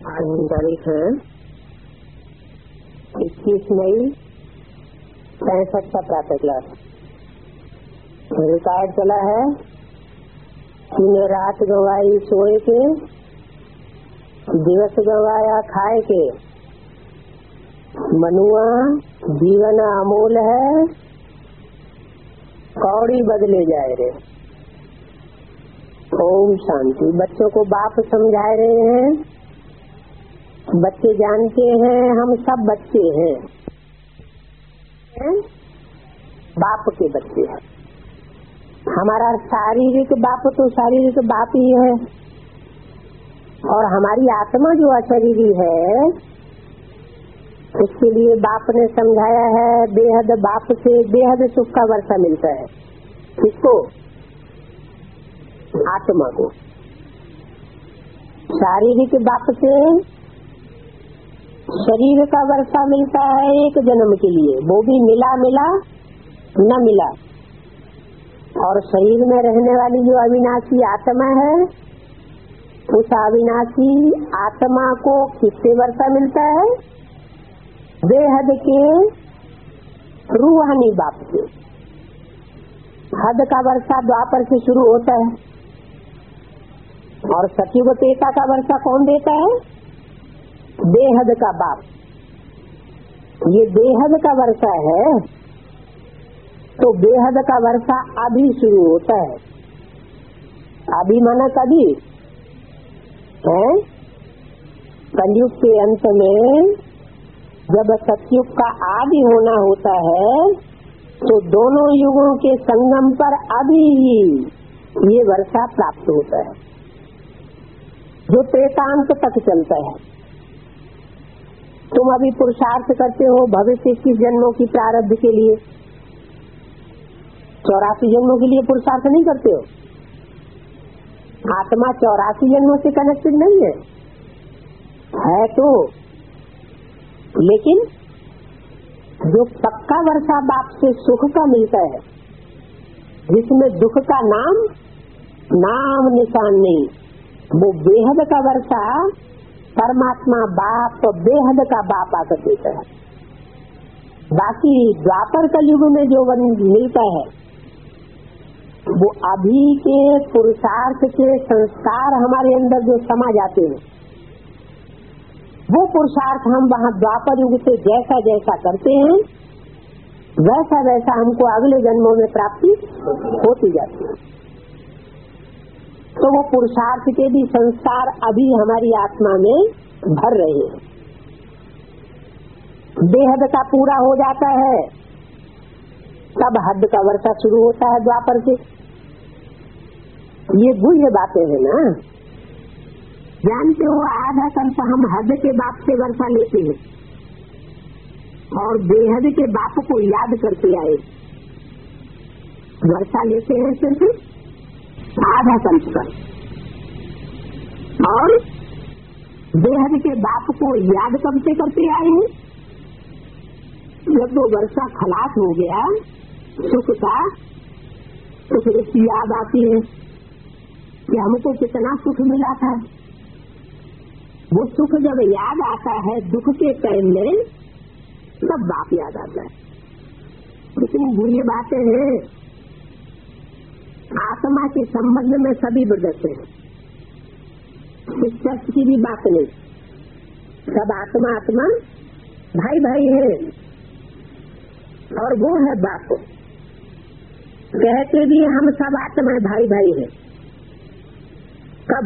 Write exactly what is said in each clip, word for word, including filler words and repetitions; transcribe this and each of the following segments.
आज तारीख है इक्कीस मई पैंसठ का प्रातः क्लास। रिकॉर्ड चला है तूने रात गवाई सोए के, दिवस गवाया खाए के, मनुआ जीवन अमूल है, कौड़ी बदले जाए रे। ओम शांति। बच्चों को बाप समझा रहे हैं। बच्चे जानते हैं हम सब बच्चे हैं, बाप के बच्चे हैं। हमारा शारीरिक बाप तो शारीरिक बाप ही है, और हमारी आत्मा जो अशरीरी है उसके लिए बाप ने समझाया है बेहद बाप से बेहद सुख का वर्षा मिलता है। किसको? आत्मा को। शारीरिक बाप से शरीर का वर्षा मिलता है एक जन्म के लिए, वो भी मिला मिला न मिला। और शरीर में रहने वाली जो अविनाशी आत्मा है, उस अविनाशी आत्मा को किससे वर्षा मिलता है? बेहद के रूहानी बाप से। हद का वर्षा द्वापर से शुरू होता है, और सतयुग तेता का वर्षा कौन देता है? बेहद का बाप। ये बेहद का वर्षा है, तो बेहद का वर्षा अभी शुरू होता है। अभी माना कभी है कलयुग के अंत में, जब सतयुग का आदि होना होता है, तो दोनों युगों के संगम पर अभी ही ये वर्षा प्राप्त होता है, जो त्रेतांत तक चलता है। तुम अभी पुरुषार्थ करते हो भविष्य इक्कीस जन्मों की प्रारब्ध के लिए, चौरासी जन्मों के लिए पुरुषार्थ नहीं करते हो। आत्मा चौरासी जन्मों से कनेक्टेड नहीं है, है तो, लेकिन जो पक्का वर्षा बाप से सुख का मिलता है, जिसमें दुख का नाम नाम निशान नहीं, वो बेहद का वर्षा परमात्मा बाप बेहद का बाप आकर देता है। बाकी द्वापर कलयुग में जो मिलता है, वो अभी के पुरुषार्थ के संस्कार हमारे अंदर जो समा जाते हैं, वो पुरुषार्थ हम वहाँ द्वापर युग से जैसा जैसा करते हैं, वैसा वैसा हमको अगले जन्मों में प्राप्ति होती जाती है। तो वो पुरुषार्थ के भी संस्कार अभी हमारी आत्मा में भर रहे हैं। बेहद का पूरा हो जाता है, तब हद का वर्षा शुरू होता है द्वापर से। ये गुह्य बातें हैं ना। जानते हो, आधा कल्प हम हद के बाप से वर्षा लेते हैं और बेहद के बाप को याद करते आए। वर्षा लेते हैं सिर्फ आधा कल्प का, और बेहद के बाप को याद कब से करते आए हैं? जब वो वर्षा खलास हो गया सुख का, तो फिर इसकी याद आती है कि हमको कितना सुख मिला था। वो सुख जब याद आता है दुख के टाइम में, तब बाप याद आता है। कितनी बुरी बातें हैं। आत्मा के संबंध में सभी ब्रदर्स हैं, इस शख्स की भी बात नहीं। सब आत्मा आत्मा भाई भाई है, और वो है बाप। कहते भी हम सब आत्मा भाई भाई है। कब?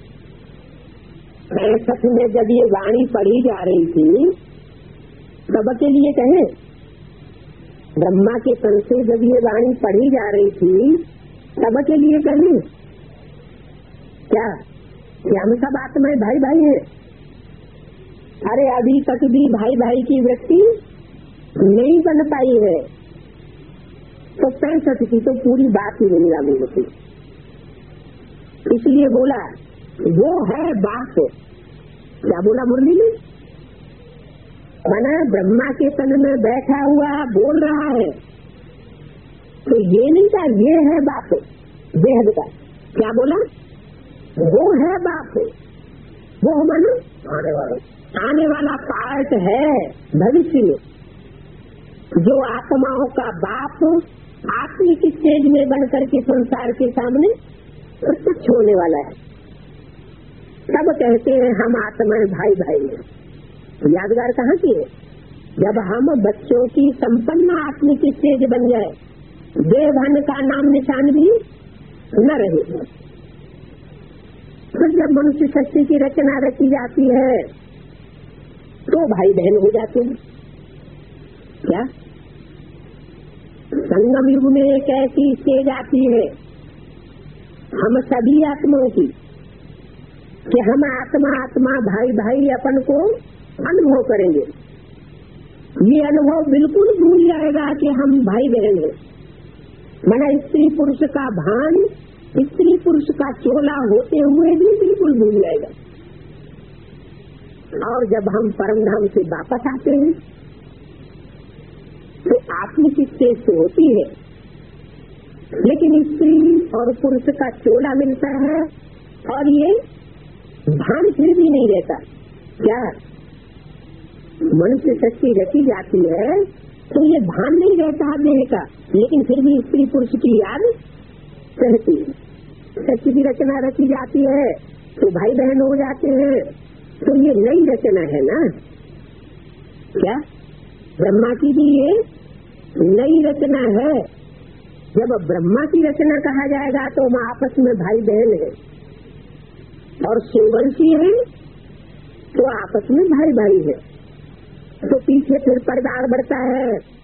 पैंसठ में जब ये वाणी पढ़ी जा रही थी, तब के लिए कहें, ब्रह्मा के तन से जब ये वाणी पढ़ी जा रही थी, तब के लिए कहें क्या कि हम सब आत्माएं भाई भाई हैं। अरे अभी तक भी भाई भाई की वृत्ति नहीं बन पाई है, तो पैंसठ की तो पूरी बात ही नहीं लागू होती। इसलिए बोला वो है बाप। क्या बोला मुरली में? माना ब्रह्मा के तन में बैठा हुआ बोल रहा है, तो ये नहीं था ये है बाप बेहद का। क्या बोला? वो है बाप, वो मानो आने वाला आने वाला पार्ट है भविष्य में, जो आत्माओं का बाप आत्मिक स्टेज में बनकर के संसार के सामने प्रत्यक्ष होने वाला है। सब कहते हैं हम आत्माएं भाई भाई हैं, यादगार कहाँ की है? जब हम बच्चों की संपन्न आत्मिक स्टेज बन जाए, देवधन का नाम निशान भी न रहे, फिर जब मनुष्य शक्ति की रचना रची जाती है तो भाई बहन हो जाते हैं। क्या संगम युग में एक ऐसी स्टेज आती है हम सभी आत्माओं की कि हम आत्मा आत्मा भाई भाई अपन को अनुभव करेंगे। ये अनुभव बिल्कुल भूल जाएगा कि हम भाई बहन हैं। मना स्त्री पुरुष का भान स्त्री पुरुष का चोला होते हुए भी बिल्कुल भूल जाएगा। और जब हम परम धाम से वापस आते हैं तो आत्मिक स्टेज तो होती है, लेकिन स्त्री और पुरुष का चोला मिलता है और ये भान फिर भी नहीं रहता। क्या मनुष्य शक्ति रची जाती है तो ये भान नहीं रहता देह का, लेकिन फिर भी स्त्री पुरुष की याद रहती है। शक्ति की रचना रची जाती है तो भाई बहन हो जाते हैं, तो ये नई रचना है ना। क्या ब्रह्मा की भी ये नई रचना है। जब ब्रह्मा की रचना कहा जाएगा तो हम आपस में भाई बहन है, और शिववंशी है तो आपस में भाई भाई है। तो पीछे फिर पर्दा बढ़ता है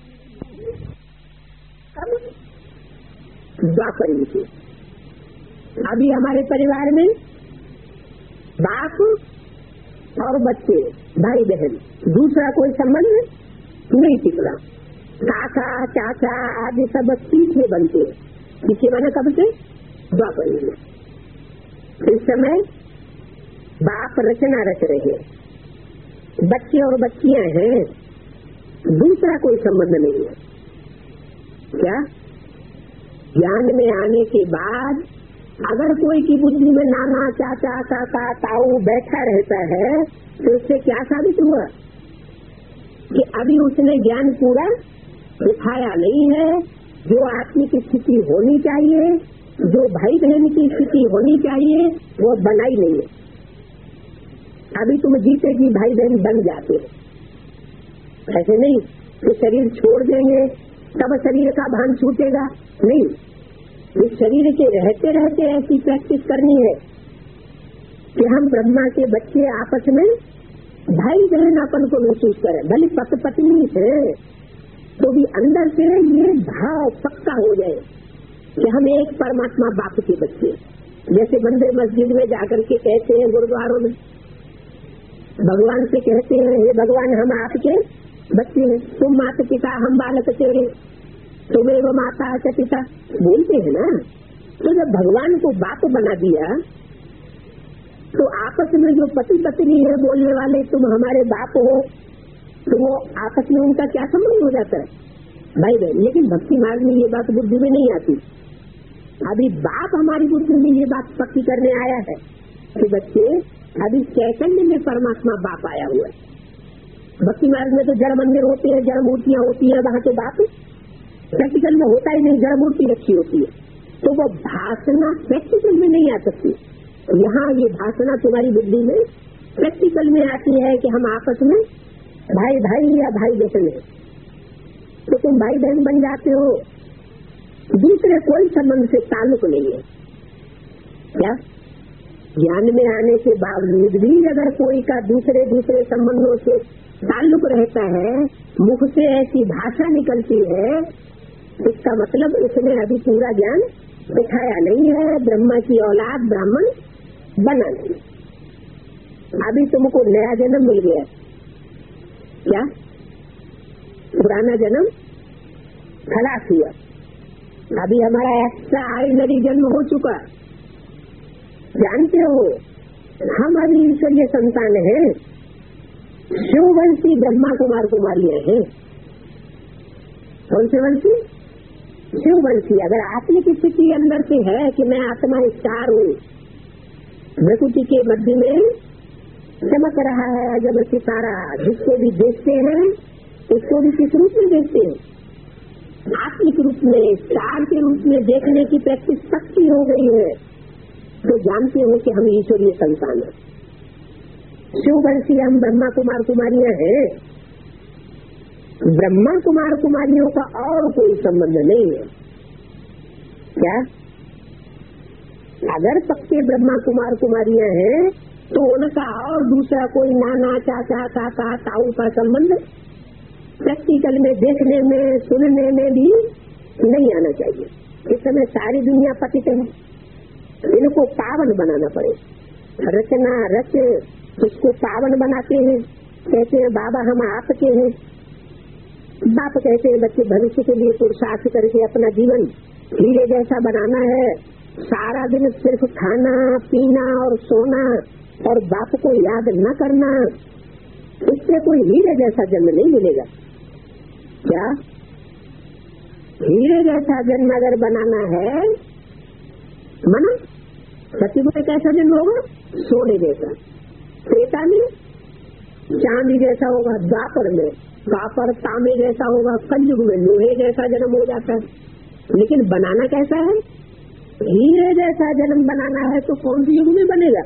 द्वापर युग से। अभी हमारे परिवार में बाप और बच्चे भाई बहन, दूसरा कोई संबंध नहीं टिकला। काका चाचा आदि सब पीछे बनते हैं। पीछे बना कब से? द्वापर युग में। इस समय बाप रचना रच रहे, बच्चे और बच्चियां हैं, दूसरा कोई संबंध नहीं है। क्या ज्ञान में आने के बाद अगर कोई की बुद्धि में नाना चाचा काका ताऊ बैठा रहता है तो इससे क्या साबित हुआ कि अभी उसने ज्ञान पूरा दिखाया नहीं है। जो आत्मिक स्थिति होनी चाहिए, जो भाई बहन की स्थिति होनी चाहिए, वो बनाई नहीं है। अभी तुम जीते जी भाई बहन बन जाते, ऐसे नहीं तो शरीर छोड़ देंगे तब शरीर का भान छूटेगा नहीं। इस शरीर के रहते रहते ऐसी प्रैक्टिस करनी है कि हम ब्रह्मा के बच्चे आपस में भाई बहन अपन को महसूस करें। भले पति पत्नी से तो भी अंदर से ये भाव पक्का हो जाए कि हम एक परमात्मा बाप के बच्चे। जैसे मंदिर मस्जिद में जाकर के कहते हैं, गुरुद्वारों में भगवान से कहते हैं, हे भगवान हम आपके बच्चे हैं, तुम माता पिता हम बालक तेरे, तुम्हें वो माता च पिता बोलते हैं ना। तो जब भगवान को बाप बना दिया तो आपस में जो पति पत्नी है बोलने वाले तुम हमारे बाप हो, तो वो आपस में उनका क्या संबंध हो जाता है? भाई बहन। लेकिन भक्ति मार्ग में ये बात बुद्धि में नहीं आती। अभी बाप हमारी बुद्धि में ये बात पक्की करने आया है कि बच्चे अभी चैतन्य में परमात्मा बाप आया हुआ है। भक्ति मार्ग में तो जड़ मंदिर होते हैं, जड़ मूर्तियां होती है, वहाँ तो बाप प्रैक्टिकल में होता ही नहीं, जड़ मूर्ति रखी होती है। तो वो भाषणा प्रैक्टिकल में नहीं आ सकती। यहाँ ये भाषणा तुम्हारी बुद्धि में प्रैक्टिकल में आती है कि हम आपस में भाई भाई या भाई बहन है, तो तुम भाई बहन बन जाते हो। दूसरे कोई संबंध से ताल्लुक नहीं है। क्या ज्ञान में आने के बावजूद भी अगर कोई का दूसरे दूसरे संबंधों से ताल्लुक रहता है, मुख से ऐसी भाषा निकलती है, इसका मतलब उसने अभी पूरा ज्ञान दिखाया नहीं है, ब्रह्मा की औलाद ब्राह्मण बना नहीं। अभी तुमको नया जन्म मिल गया। क्या पुराना जन्म खलास हुआ, अभी हमारा एक्स्ट्रा ऑर्डिनरी जन्म हो चुका। जानते हो हम अभी ईश्वरीय संतान हैं, शिववंशी ब्रह्मा कुमार कुमारियां हैं। कौन से वंशी? शिववंशी। अगर आत्मिक स्थिति अंदर से है कि मैं आत्मा स्टार हूँ, प्रकृति के मध्य में चमक रहा है अजब सितारा, जिसको भी देखते हैं उसको भी किस रूप में देखते हैं? आत्मिक रूप में, स्टार के रूप में देखने की प्रैक्टिस पक्की हो गई है, तो जानते हो कि हम ईश्वरीय संतान है। शिववंशी हम ब्रह्मा कुमार कुमारियां हैं। ब्रह्मा कुमार कुमारियों का और कोई संबंध नहीं है। क्या अगर पक्के ब्रह्मा कुमार कुमारियां हैं तो उनका और दूसरा कोई नाना चाचा काका ताऊ का संबंध प्रैक्टिकल में देखने में सुनने में भी नहीं आना चाहिए। इस समय सारी दुनिया पतित है, इनको पावन बनाना पड़े। रचना रच उसको पावन बनाते हैं, कहते हैं बाबा हम आपके हैं। बाप कहते हैं बच्चे भविष्य के लिए पुरुषार्थ करके अपना जीवन हीरे जैसा बनाना है। सारा दिन सिर्फ खाना पीना और सोना और बाप को याद न करना, इससे कोई हीरे जैसा जन्म नहीं मिलेगा। क्या हीरे जैसा जन्म अगर बनाना है मना सती में कैसा जन्म होगा? सोने जैसा। त्रेता में चांदी जैसा होगा, द्वापर में द्वापर तांबे जैसा होगा, कलयुग में लोहे जैसा जन्म हो जाता है। लेकिन बनाना कैसा है? हीरे जैसा जन्म बनाना है तो कौन सी युग में बनेगा?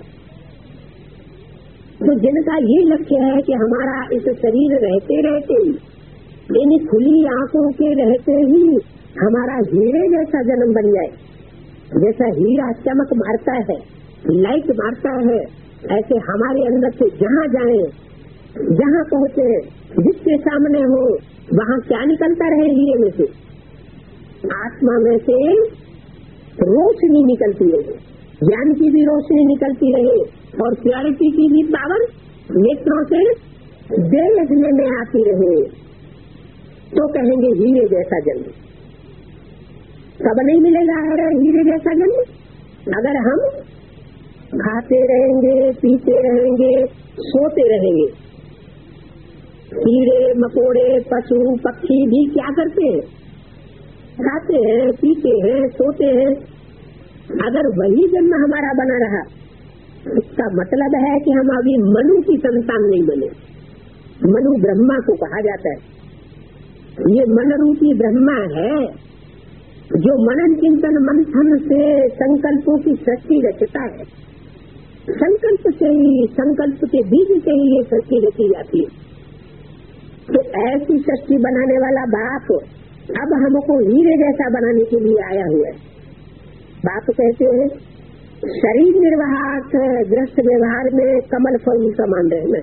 तो जिनका ये लक्ष्य है कि हमारा इस शरीर रहते रहते ही, इन खुली आंखों के रहते ही हमारा हीरे जैसा जन्म बन जाए, जैसा हीरा चमक मारता है, लाइट मारता है, ऐसे हमारे अंदर से जहाँ जाए, जहाँ पहुँचे, जिसके सामने हो, वहाँ क्या निकलता रहे हीरे में से? आत्मा में से रोशनी निकलती रहे, ज्ञान की भी रोशनी निकलती रहे और प्योरिटी की भी पावर नेत्रों से देखने में आती रहे, तो कहेंगे हीरे जैसा जन्म। कब नहीं मिलेगा हीरे जैसा जन्म? अगर हम खाते रहेंगे, पीते रहेंगे, सोते रहेंगे। कीड़े मकोड़े पशु पक्षी भी क्या करते हैं? खाते हैं, पीते हैं, सोते हैं। अगर वही जन्म हमारा बना रहा, इसका मतलब है कि हम अभी मनु की संतान नहीं बने। मनु ब्रह्मा को कहा जाता है। ये मन रूपी ब्रह्मा है जो मनन चिंतन मंथन से संकल्पों की सृष्टि रचता है। संकल्प से ही, संकल्प के बीज से ही ये सृष्टि रची जाती है। तो ऐसी सृष्टि बनाने वाला बाप अब हमको हीरे जैसा बनाने के लिए आया हुआ है। बाप कहते हैं शरीर निर्वाह गृहस्थ व्यवहार में कमल फूल समान रहना।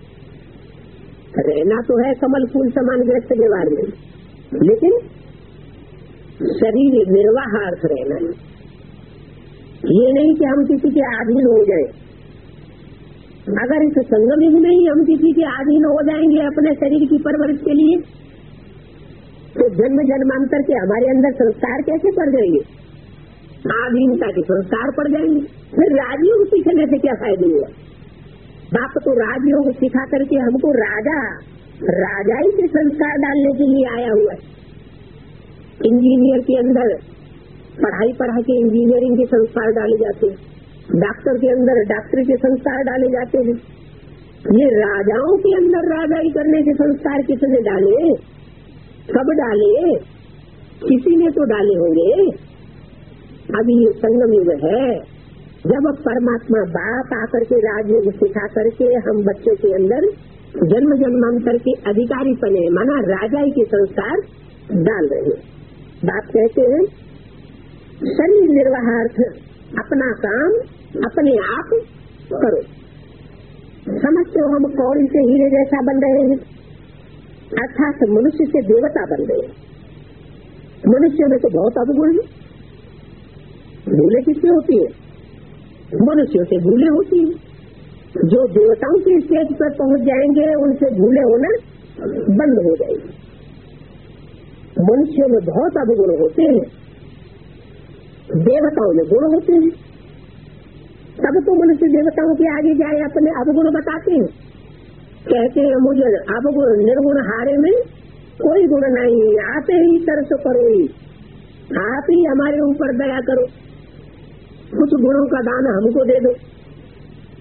रहना तो है कमल फूल समान गृहस्थ व्यवहार में, लेकिन शरीर निर्वाहार्थ रहना है। ये नहीं कि हम किसी के अधीन हो जाए। अगर इस संगम युग में ही हम किसी के अधीन हो जाएंगे अपने शरीर की परवरिश के लिए, तो जन्म जन्मांतर के हमारे अंदर संस्कार कैसे पड़ जाएंगे? आधीनता के संस्कार पड़ जाएंगे। फिर राजयोग सीखने से क्या फायदा हुआ? बाप तो राजयोग सिखा करके हमको राजा राजाई के संस्कार डालने के लिए आया हुआ है। इंजीनियर के अंदर पढ़ाई पढ़ा के इंजीनियरिंग के संस्कार डाले जाते हैं, डॉक्टर के अंदर डॉक्टरी के संस्कार डाले जाते हैं। ये राजाओं के अंदर राजाई करने के संस्कार किसने डाले? कब डाले? किसी ने तो डाले होंगे। अभी ये संगम युग है जब परमात्मा बाप आकर के राजयोग सिखा करके हम बच्चों के अंदर जन्म जन्मांतर के अधिकारी बने, माना राजाई के संस्कार डाल रहे हैं। बाप कहते हैं शरीर निर्वाहार्थ अपना काम अपने आप करो। समझते हो हम कौड़ी से हीरे जैसा बन रहे हैं, अर्थात मनुष्य से देवता बन रहे हैं। मनुष्य में तो बहुत अवगुण है। भूले किससे होती है? मनुष्यों से भूले होती है। जो देवताओं के स्टेज पर पहुंच जाएंगे उनसे भूले होना बंद हो जाएगी। मनुष्यों में बहुत अवगुण होते हैं, देवताओं में गुण होते हैं। तब तो मनुष्य देवताओं के आगे जाए अपने अवगुण बताते हैं, कहते हैं मुझे अवगुण निर्गुण हारे में कोई गुण नहीं, आते ही तरस करो, आप ही हमारे ऊपर दया करो, कुछ गुणों का दान हमको दे दो।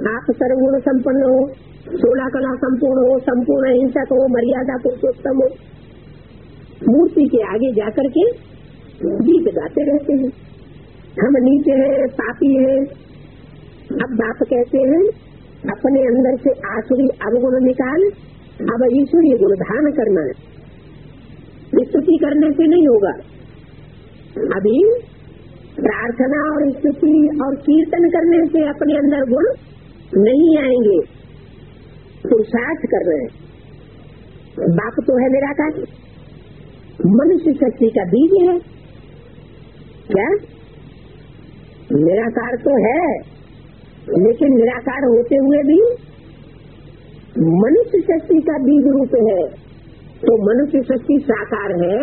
आप सर्वगुण संपन्न हो, सोलह कला संपूर्ण हो, संपूर्ण हिंसक हो, मर्यादा पुरुषोत्तम हो, मूर्ति के आगे जाकर के गीत गाते रहते हैं, हम नीचे हैं, पापी हैं। अब बाप कहते हैं अपने अंदर से आसुरी अवगुण निकाल, अब ईश्वरीय गुण धारण करना है। स्तुति करने से नहीं होगा, अभी प्रार्थना और स्तुति और कीर्तन करने से अपने अंदर गुण नहीं आएंगे। पुरुषार्थ कर रहे हैं। बाप तो है निराकार, मनुष्य शक्ति का बीज है। क्या निराकार तो है, लेकिन निराकार होते हुए भी मनुष्य शक्ति का बीज रूप है। तो मनुष्य शक्ति साकार है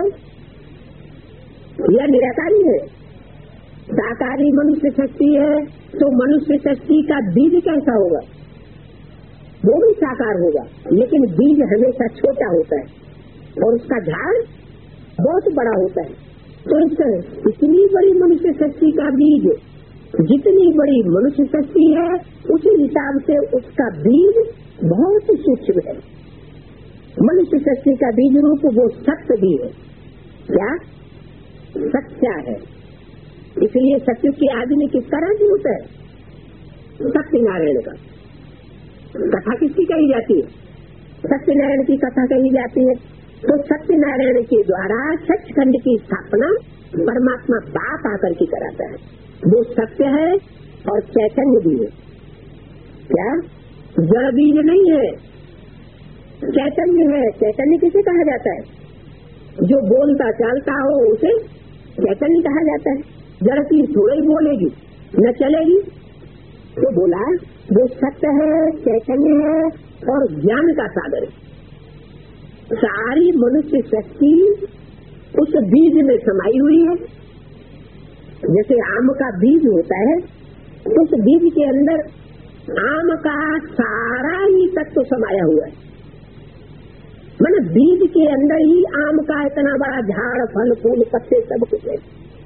या निराकारी है? साकारी मनुष्य शक्ति है, तो मनुष्य शक्ति का बीज कैसा होगा? वो भी साकार होगा, लेकिन बीज हमेशा छोटा होता है और उसका झाड़ बहुत बड़ा होता है। तो इतनी बड़ी मनुष्य शक्ति का बीज, जितनी बड़ी मनुष्य शक्ति है, उसी हिसाब से उसका बीज बहुत सूक्ष्म है। मनुष्य शक्ति का बीज रूप वो सत्य भी है। क्या सच्चा है? इसलिए सत्य के आदमी किसका राज्य होता है? सत्यनारायण का। कथा किसकी कही जाती है? सत्यनारायण की कथा कही जाती है। तो सत्यनारायण के द्वारा सचखंड की स्थापना परमात्मा बाप आकर के कराता है। वो सत्य है और चैतन्य भी है। क्या जड़ बीज नहीं है, चैतन्य है। चैतन्य किसे कहा जाता है? जो बोलता चलता हो उसे चैतन्य कहा जाता है। जड़ की थोड़ा ही बोलेगी न चलेगी। तो बोला वो सत्य है, चैतन्य है और ज्ञान का सागर है। सारी मनुष्य शक्ति उस बीज में समाई हुई है। जैसे आम का बीज होता है, उस बीज के अंदर आम का सारा ही तत्व समाया हुआ है। मतलब बीज के अंदर ही आम का इतना बड़ा झाड़, फल, फूल, पत्ते सब कुछ है।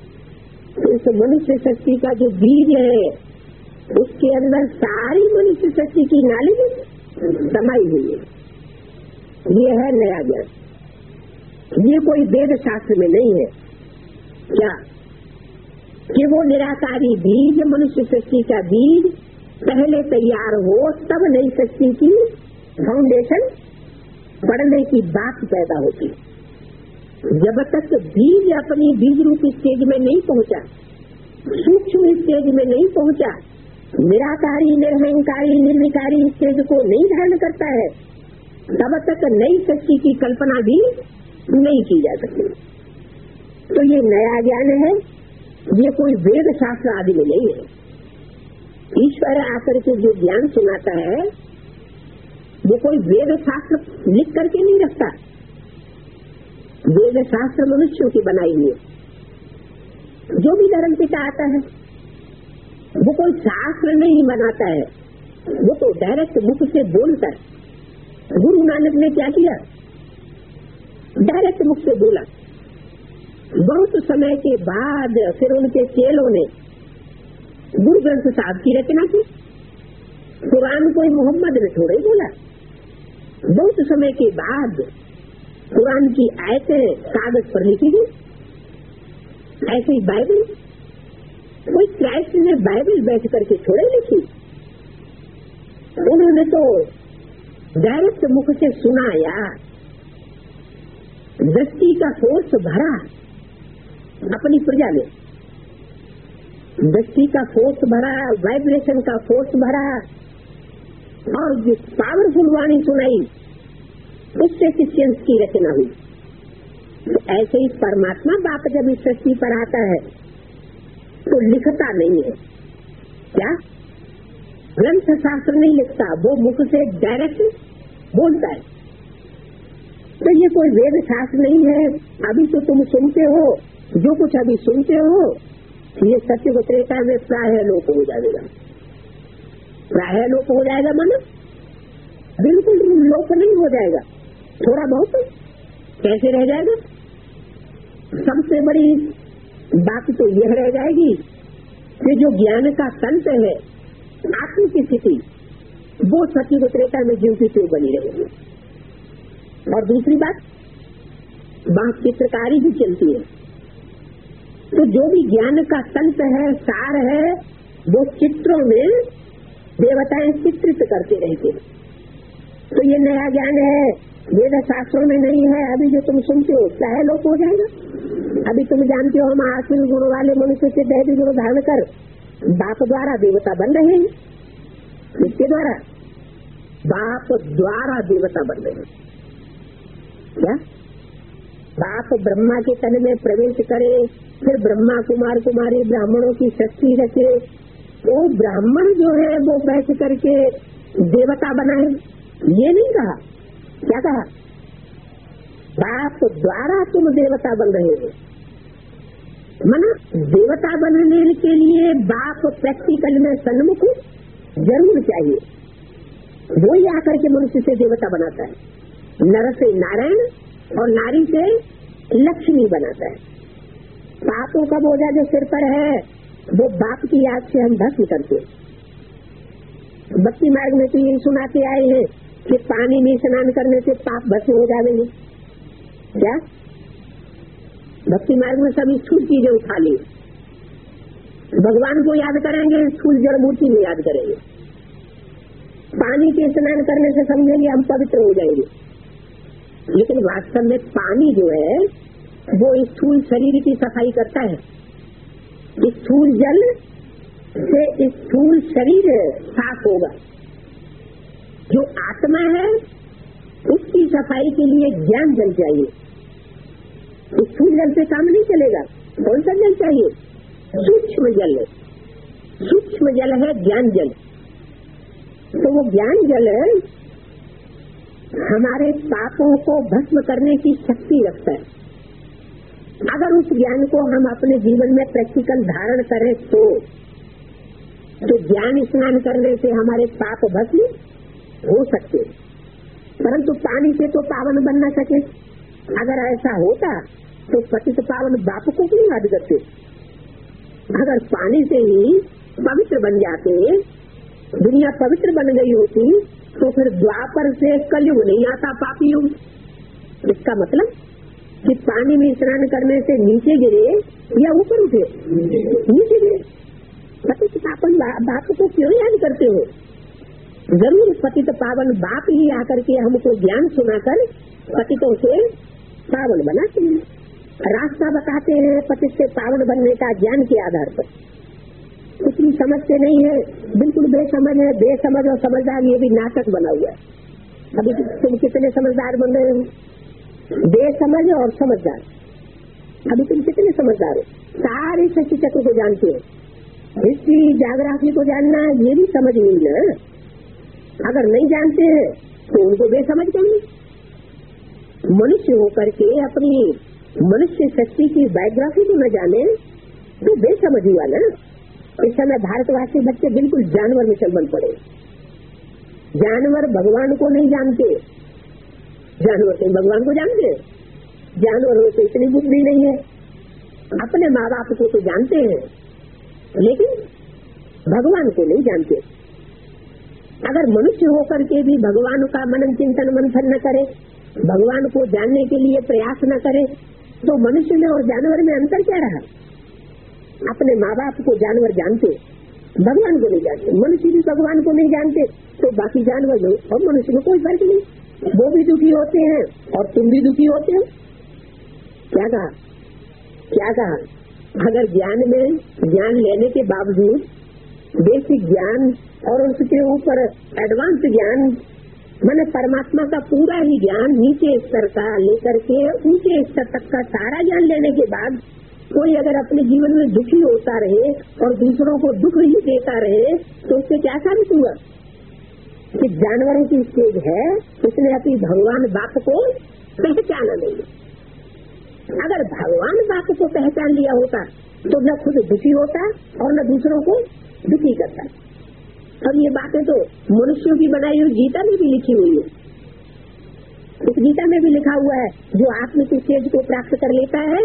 इस मनुष्य शक्ति का जो बीज है, उसके अंदर सारी मनुष्य शक्ति की नाली समाई हुई है। ये है नया ज्ञान। ये कोई वेद शास्त्र में नहीं है। क्या कि वो निराकारी बीज, मनुष्य शक्ति का बीज पहले तैयार हो, तब नई शक्ति की फाउंडेशन बढ़ने की बात पैदा होती। जब तक बीज अपनी बीज रूप स्टेज में नहीं पहुंचा, सूक्ष्म स्टेज में नहीं पहुंचा, निराकारी, निरहंकारी, निर्विकारी स्टेज को नहीं धारण करता है, तब तक नई शक्ति की कल्पना भी नहीं की जा सकती। तो ये नया ज्ञान है, ये कोई वेद शास्त्र आदि में नहीं है। ईश्वर आकर के जो ज्ञान सुनाता है, वो कोई वेद शास्त्र लिख करके नहीं रखता। वेद शास्त्र मनुष्यों की बनाई हुई है। जो भी धर्म पिता आता है, वो कोई शास्त्र नहीं बनाता है, वो तो डायरेक्ट मुख से बोलता है। गुरु नानक ने क्या किया? डायरेक्ट मुख से बोला। बहुत समय के बाद फिर उनके चेलों ने गुरु ग्रंथ साहब की रचना की। कुरान कोई मोहम्मद ने थोड़ा ही बोला। बहुत समय के बाद कुरान की आयतें कागज पर लिखी गई। ऐसे ही बाइबल, कोई क्राइस्ट ने बाइबल बैठ करके थोड़े लिखी। उन्होंने तो डायरेक्ट मुख से सुनाया, दृष्टि का फोर्स भरा अपनी प्रजा में, दृष्टि का फोर्स भरा, वाइब्रेशन का फोर्स भरा और जो पावरफुल वाणी सुनाई, उससे क्रिश्चियंस की रचना हुई। तो ऐसे ही परमात्मा बाप जब इस सृष्टि पर आता है तो लिखता नहीं है। क्या ग्रंथ शास्त्र नहीं लिखता, वो मुख से डायरेक्ट बोलता है। तो ये कोई वेद शास्त्र नहीं है। अभी तो तुम सुनते हो, जो कुछ अभी सुनते हो, ये सत्य त्रेता में प्राय लोप हो जाएगा। प्राय लोप हो जाएगा मानो बिल्कुल लोप नहीं हो जाएगा, थोड़ा बहुत कैसे रह जाएगा। सबसे बड़ी बात तो यह रह जाएगी कि जो ज्ञान का तंत्र है, आत्म की स्थिति, वो सतयुग त्रेता में ज्यों की त्यों बनी रहेगी। और दूसरी बात, वहां चित्रकारी भी चलती है, तो जो भी ज्ञान का तंत है, सार है, वो चित्रों में देवताएं चित्रित करते रहते। तो ये नया ज्ञान है, वेद शास्त्रों में नहीं है। अभी जो तुम सुनते हो चाहे लोग हो जाएगा। अभी तुम जानते हो हम आश्विन गुण वाले मनुष्य से दैवी गुण धारण कर बाप द्वारा देवता बन रहे हैं। किसके द्वारा? बाप द्वारा देवता बन रहे हैं। क्या बाप ब्रह्मा के तन में प्रवेश करे, फिर ब्रह्मा कुमार कुमारी ब्राह्मणों की शक्ति रखे, वो ब्राह्मण जो है वो बैठ करके देवता बनाए, ये नहीं कहा। क्या कहा? बाप द्वारा तुम देवता बन रहे हो। मना देवता बनने के लिए बाप प्रैक्टिकल में सन्मुख जरूर चाहिए, वो ही आकर के मनुष्य से देवता बनाता है। नर से नारायण और नारी से लक्ष्मी बनाता है। पापों का बोझा जो सिर पर है वो बाप की याद से हम भस्म करते। भक्ति मार्ग में तो यही सुनाते आए हैं कि पानी में स्नान करने से पाप भस्म हो जाएंगे। क्या भक्ति मार्ग में सभी स्थूल चीजें उठा ली, भगवान को याद करेंगे, स्थूल जड़ मूर्ति में याद करेंगे। पानी के स्नान करने से समझेंगे हम पवित्र हो जाएंगे, लेकिन वास्तव में पानी जो है वो स्थूल शरीर की सफाई करता है। स्थूल जल से स्थूल शरीर साफ होगा। जो आत्मा है उसकी सफाई के लिए ज्ञान जल चाहिए। स्थूल जल से काम नहीं चलेगा। कौन सा जल चाहिए? सूक्ष्म जल। सूक्ष्म जल है ज्ञान जल। तो वो ज्ञान जल हमारे पापों को भस्म करने की शक्ति रखता है। अगर उस ज्ञान को हम अपने जीवन में प्रैक्टिकल धारण करें तो तो ज्ञान स्नान करने से हमारे पाप भस्म हो सकते, परंतु पानी से तो पावन बन न सके। अगर ऐसा होता तो पतित पावन बाप को क्यों याद करते? अगर पानी से ही पवित्र बन जाते, दुनिया पवित्र बन गई होती, तो फिर द्वापर से कलयुग नहीं आता पापी युग। इसका मतलब कि पानी में स्नान करने से नीचे गिरे या ऊपर उठे? नीचे गिरे। पतित पावन बाप को क्यों याद करते हो? जरूर पतित पावन बाप ही आकर के हमको ज्ञान सुनाकर पतितों से पावन बनाते हैं, रास्ता बताते हैं पतित से पावन बनने का ज्ञान के आधार पर। कुछ भी समझते नहीं है, बिल्कुल बेसमझ है। बेसमझ और समझदार ये भी नाटक बना हुआ है। अभी तुम कितने समझदार बन रहे हो? बेसमझ और समझदार। अभी तुम कितने समझदार हो? सारे शक्ति चक्र को जानते हो, हिस्ट्री ज्योग्राफी को जानना ये भी समझ नहीं ना। अगर नहीं जानते हैं तो उनको बेसमझ कहेंगे। मनुष्य होकर के अपनी मनुष्य शक्ति की बायोग्राफी को न जाने तो बेसमझ हुआ ना। इस समय भारतवासी बच्चे बिल्कुल जानवर में चल बन पड़े। जानवर भगवान को नहीं जानते। जानवर तो भगवान को जानते, जानवरों से इतनी बुद्धि नहीं है। अपने माँ बाप को तो जानते हैं, लेकिन भगवान को नहीं जानते। अगर मनुष्य होकर के भी भगवान का मनन चिंतन मंथन न करे, भगवान को जानने के लिए प्रयास न करे, तो मनुष्य में और जानवर में अंतर क्या रहा? अपने माँ बाप को जानवर जानते, भगवान को नहीं जानते। मनुष्य भी भगवान को नहीं जानते, तो बाकी जानवर और मनुष्य में कोई फर्क नहीं। वो भी दुखी होते हैं और तुम भी दुखी होते हो। क्या कहा? क्या कहा? अगर ज्ञान में ज्ञान लेने के बावजूद बेसिक ज्ञान और उसके ऊपर एडवांस ज्ञान, मैंने परमात्मा का पूरा ही ज्ञान नीचे स्तर का लेकर के ऊंचे स्तर तक का सारा ज्ञान लेने के बाद कोई अगर अपने जीवन में दुखी होता रहे और दूसरों को दुख ही देता रहे, तो उससे क्या साबित हुआ कि जानवरों की स्टेज है, उसने अपनी भगवान बाप को पहचाना नहीं। अगर भगवान बाप को पहचान लिया होता तो न खुद दुखी होता और न दूसरों को दुखी करता। अब ये बातें तो मनुष्यों की बनाई हुई गीता में भी लिखी हुई है। इस गीता में भी लिखा हुआ है, जो आत्मिक स्टेज को प्राप्त कर लेता है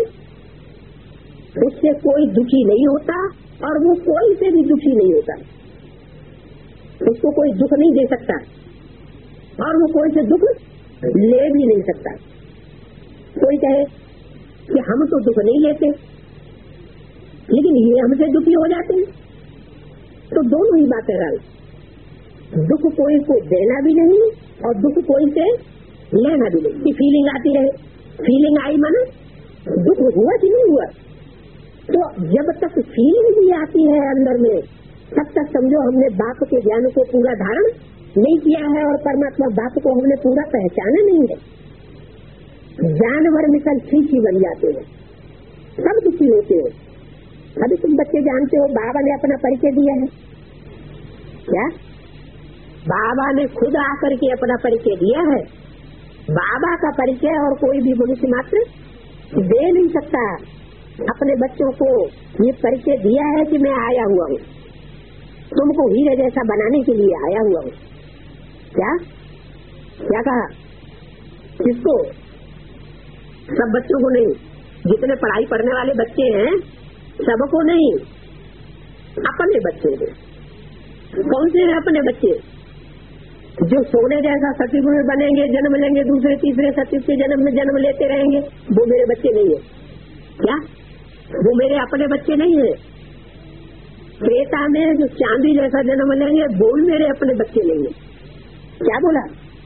उससे कोई दुखी नहीं होता और वो कोई से भी दुखी नहीं होता। उसको कोई दुख नहीं दे सकता और वो कोई से दुख ले भी नहीं सकता। कोई कहे कि हम तो दुख नहीं लेते लेकिन ये हमसे दुखी हो जाते हैं, तो दोनों ही बातें रही। दुख कोई को देना भी नहीं और दुख कोई से लेना भी नहीं। कि फीलिंग आती रहे, फीलिंग आई माने दुख हुआ कि नहीं हुआ। तो जब तक फीलिंग भी आती है अंदर में, तब तक समझो हमने बाप के ज्ञान को पूरा धारण नहीं किया है और परमात्मा बाप को हमने पूरा पहचाना नहीं है। जानवर मिसल खींची बन जाते हैं, सब दुखी होते हैं। अभी तुम बच्चे जानते हो बाबा ने अपना परिचय दिया है क्या? बाबा ने खुद आकर के अपना परिचय दिया है। बाबा का परिचय और कोई भी मनुष्य मात्र दे नहीं सकता। अपने बच्चों को ये परिचय दिया है कि मैं आया हुआ हूँ, तुमको हीरे जैसा बनाने के लिए आया हुआ हूँ। क्या क्या कहा? किसको? सब बच्चों को नहीं, जितने पढ़ाई पढ़ने वाले बच्चे हैं सबको नहीं, अपने बच्चे को। कौन से हैं अपने बच्चे? जो सोने जैसा सचिव में बनेंगे, जन्म लेंगे, दूसरे तीसरे सचिव के जन्म में जन्म लेते रहेंगे, वो मेरे बच्चे नहीं है। क्या वो मेरे अपने बच्चे नहीं है? त्रेता में जो चांदी जैसा जन्म लेंगे वो मेरे अपने बच्चे नहीं है। क्या बोला?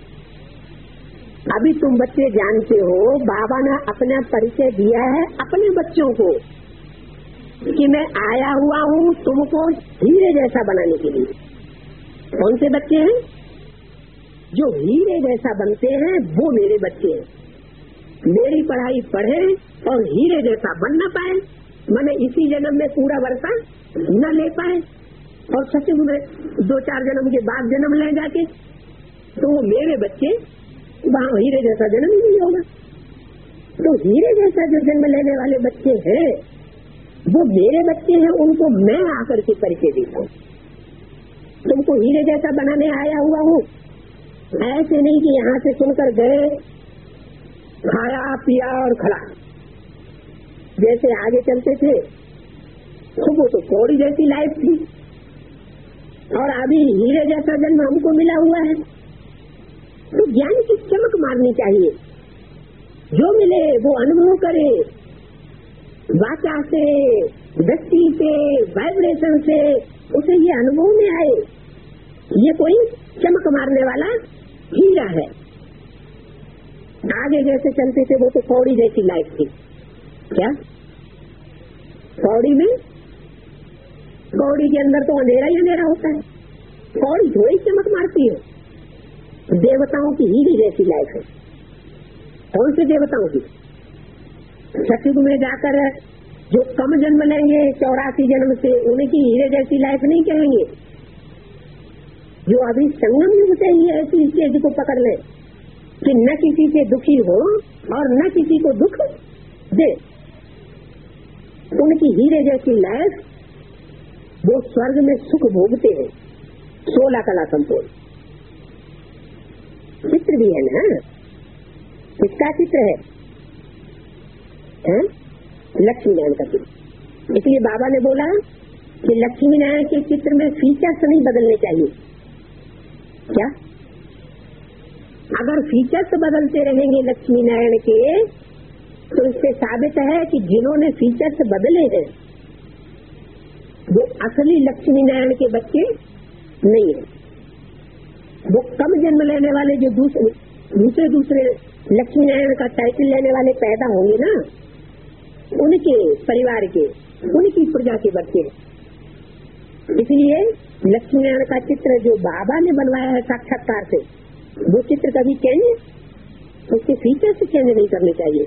अभी तुम बच्चे जानते हो बाबा ने अपना परिचय दिया है अपने बच्चों को कि मैं आया हुआ हूँ तुमको हीरे जैसा बनाने के लिए। कौन से बच्चे हैं? जो हीरे जैसा बनते हैं वो मेरे बच्चे हैं। मेरी पढ़ाई पढ़े और हीरे जैसा बन न पाए, मैंने इसी जन्म में पूरा वर्षा न ले पाए और सचिव में दो चार जन्म के बाद जन्म ले जाके, तो वो मेरे बच्चे वहाँ हीरे जैसा जन्म ही नहीं होगा। तो हीरे जैसा जो जन्म लेने वाले बच्चे हैं वो मेरे बच्चे हैं, उनको मैं आकर के परिचय देता हूँ। तुमको हीरे जैसा बनाने आया हुआ हूँ। ऐसे नहीं कि यहाँ से सुनकर गए, खाया पिया और खड़ा, जैसे आगे चलते थे तो वो तो कौड़ी जैसी लाइफ थी और अभी हीरे जैसा जन्म हमको मिला हुआ है। तो ज्ञान की चमक मारनी चाहिए, जो मिले वो अनुभव करे, वाचा से, दृष्टि से, वाइब्रेशन से उसे ये अनुभव में आए ये कोई चमक मारने वाला हीरा है। आगे जैसे चलते थे वो तो कौड़ी जैसी लाइफ थी। क्या कौड़ी में, कौड़ी के अंदर तो अंधेरा ही अंधेरा होता है, कौड़ी थोड़ी चमक मारती है। देवताओं की हीरे जैसी लाइफ है। कौन से देवताओं की? सतयुग में जाकर जो कम जन्म लेंगे चौरासी जन्म से, उनकी हीरे जैसी लाइफ नहीं कहेंगे। जो अभी संगम युग से ही ऐसी स्टेज को पकड़ ले कि न किसी से दुखी हो और न किसी को दुख दे, उनकी हीरे जैसी लाइफ, वो स्वर्ग में सुख भोगते हैं। सोलह कला संपूर्ण चित्र भी है ना। किसका चित्र है? है? लक्ष्मी नारायण का चित्र। इसलिए बाबा ने बोला कि लक्ष्मी नारायण के चित्र में फीचर्स नहीं बदलने चाहिए। क्या? अगर फीचर्स बदलते रहेंगे लक्ष्मी नारायण के तो इससे साबित है कि जिन्होंने फीचर्स बदले हैं वो असली लक्ष्मी नारायण के बच्चे नहीं है। वो कम जन्म लेने वाले जो दूसरे दूसरे दूसरे लक्ष्मी नारायण का टाइटल लेने वाले पैदा होंगे ना, उनके परिवार के, उनकी प्रजा के बच्चे। इसलिए लक्ष्मी नारायण का चित्र जो बाबा ने बनवाया है साक्षात्कार से, वो चित्र कभी चेंज, उसके फीचर से चेंज नहीं करने चाहिए।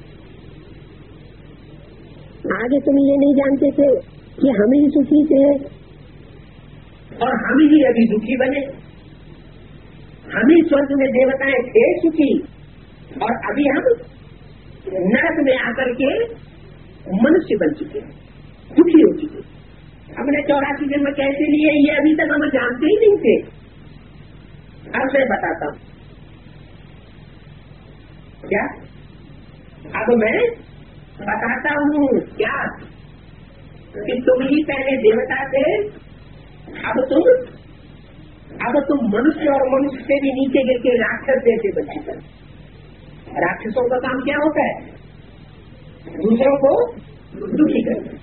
आगे तुम ये नहीं जानते थे कि हम ही सुखी थे और हम ही अभी दुखी बने। हम ही स्वर्ग में देवताएं थे सुखी और अभी हम नरक में आकर के मनुष्य बन चुके, दुखी हो चुके। हमने चौरासी जन्म कैसे लिए ये अभी तक हम जानते ही नहीं थे। अब मैं बताता हूँ। क्या? अब मैं बताता हूँ क्या कि तुम ही पहले देवता थे, अब तुम अब तुम मनुष्य और मनुष्य से भी नीचे गिर के राक्षस जैसे बच्चे कर। राक्षसों का काम क्या होता है? दूसरों को दुखी करना।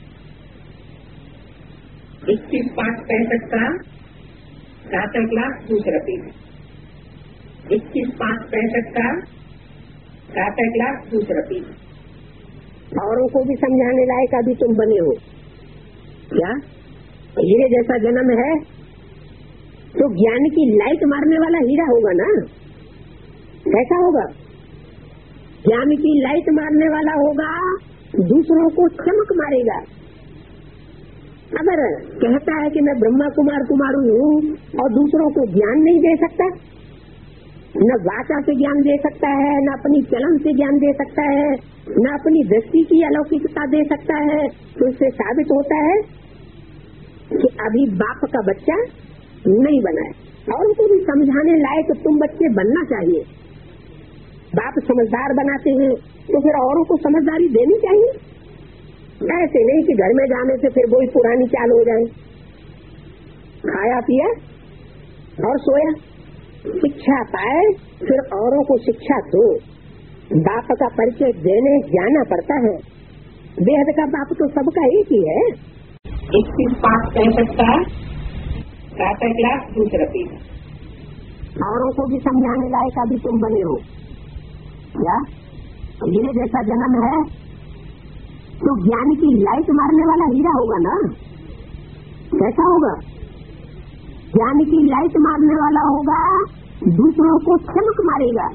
इक्कीस पांच पैंसठ का सातक लाख दूसरा पीस। इक्कीस पांच पैंसठ का सातक लाख दूसरा पीस। औरों को भी समझाने लायक अभी तुम बने हो क्या? हीरे जैसा जन्म है तो ज्ञान की लाइट मारने वाला हीरा होगा ना? कैसा होगा? ज्ञान की लाइट मारने वाला होगा, दूसरों को चमक मारेगा। अगर कहता है कि मैं ब्रह्मा कुमार कुमारी हूँ और दूसरों को ज्ञान नहीं दे सकता, न वाचा से ज्ञान दे सकता है, न अपनी चलन से ज्ञान दे सकता है, न अपनी दृष्टि की अलौकिकता दे सकता है, तो इससे साबित होता है कि अभी बाप का बच्चा नहीं बना है। और उनको भी समझाने लायक तुम बच्चे बनना चाहिए। बाप समझदार बनाते हैं तो फिर औरों को समझदारी देनी चाहिए। ऐसे नहीं कि घर में जाने से फिर वही पुरानी चाल हो जाए। खाया पिया और सोया, शिक्षा पाए फिर औरों को शिक्षा दो। बाप का परिचय देने जाना पड़ता है। बेहद का बाप तो सबका एक ही है। इक्कीस पांच पैंसठ का सातक लाख दूसरा पीस। औरों को भी समझाने लायक अभी तुम बने हो क्या? हीरे जैसा जन्म है तो ज्ञान की लाइट मारने वाला हीरा होगा ना? कैसा होगा? ज्ञान की लाइट मारने वाला होगा, दूसरों को चमक मारेगा।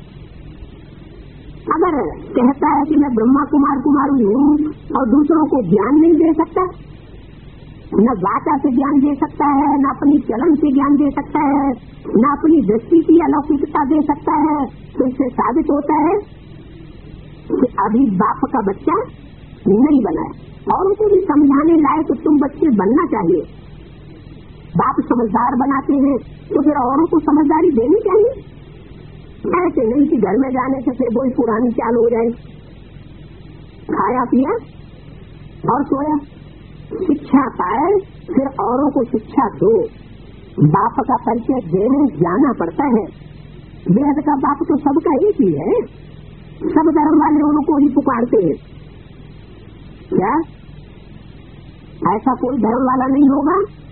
अगर कहता है कि मैं ब्रह्मा कुमार कुमारी हूँ और दूसरों को ज्ञान नहीं दे सकता, न वाचा से ज्ञान दे सकता है, न अपनी चलन से ज्ञान दे सकता है, न अपनी दृष्टि की अलौकिकता दे सकता है, तो इससे साबित होता है कि अभी बाप का बच्चा नहीं बना है। और उनको भी समझाने लायक तुम बच्चे बनना चाहिए। बाप समझदार बनाते हैं तो फिर औरों को समझदारी देनी चाहिए। ऐसे नहीं कि घर में जाने से फिर वही पुरानी चाल हो जाए। खाया पिया और सोया, शिक्षा पाए फिर औरों को शिक्षा दो। बाप का परिचय देने जाना पड़ता है। बेहद का बाप तो सबका एक ही है। सब धर्म वाले उनको ही पुकारते हैं क्या? ऐसा कोई धर्म वाला नहीं होगा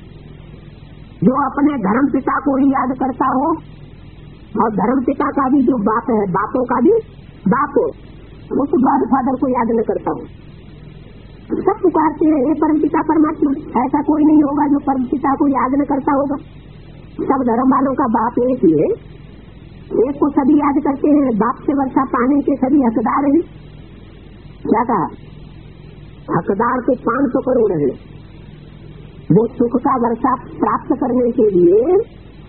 जो अपने धर्म पिता को ही याद करता हो, और धर्म पिता का भी जो बाप है, बापों का भी बाप, उस गॉड फादर को याद न करता हो। सब पुकारते हैं हे परम पिता परमात्मा। ऐसा कोई नहीं होगा जो परम पिता को याद न करता होगा। सब धर्म वालों का बाप एक ही है। एक को सभी याद करते हैं। बाप से वर्षा पाने के सभी हकदार हैं। क्या कहा? हकदार तो पांच सौ करोड़ है। वो सुख का वर्षा प्राप्त करने के लिए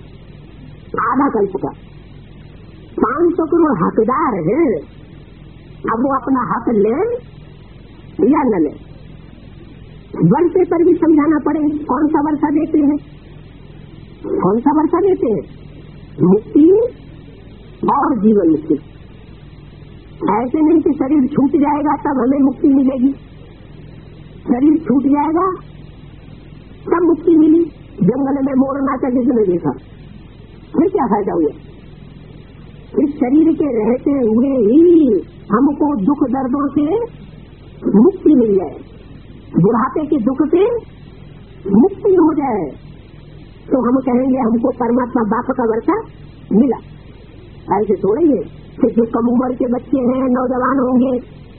आधा कल्प का पांच सौ करोड़ हकदार है। अब वो अपना हक ले या न ले, वर्षे पर भी समझाना पड़े। कौन सा वर्षा देते हैं? कौन सा वर्षा देते हैं? मुक्ति और जीवन मुक्ति। ऐसे नहीं कि शरीर छूट जाएगा तब हमें मुक्ति मिलेगी। शरीर छूट जाएगा तब मुक्ति मिली। जंगल में मोर नाचा जिसने देखा, फिर क्या फायदा हुआ? इस शरीर के रहते हुए ही हमको दुख दर्दों से मुक्ति मिल जाए, बुढ़ापे के दुख से मुक्ति हो जाए, तो हम कहेंगे हमको परमात्मा बाप का वर्षा मिला। ऐसे थोड़े ही है कि जो कम उम्र के बच्चे हैं, नौजवान होंगे,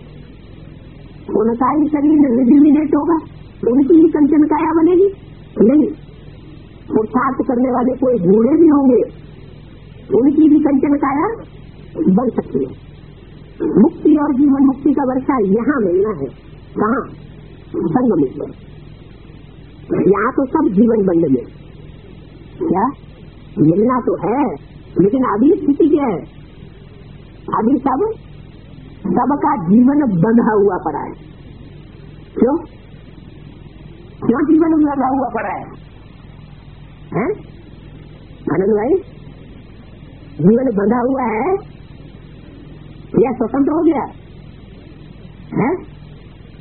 उनका ही शरीर रिजुविनेट होगा, उनकी ही कंचन काया बनेगी? नहीं। पुरुषार्थ करने वाले कोई बूढ़े भी होंगे, उनकी भी कंचन काया बन सकती है। मुक्ति और जीवन मुक्ति का वर्षा यहाँ मिलना है। कहाँ? संगमेश्वर। यहाँ तो सब जीवन बंद में क्या मिलना तो है, लेकिन अभी स्थिति क्या है? अभी सब सबका जीवन बंधा हुआ पड़ा है। क्यों क्यों जीवन बंधा हुआ पड़ा है? हैं आनंद भाई, जीवन बंधा हुआ है या स्वतंत्र हो गया है?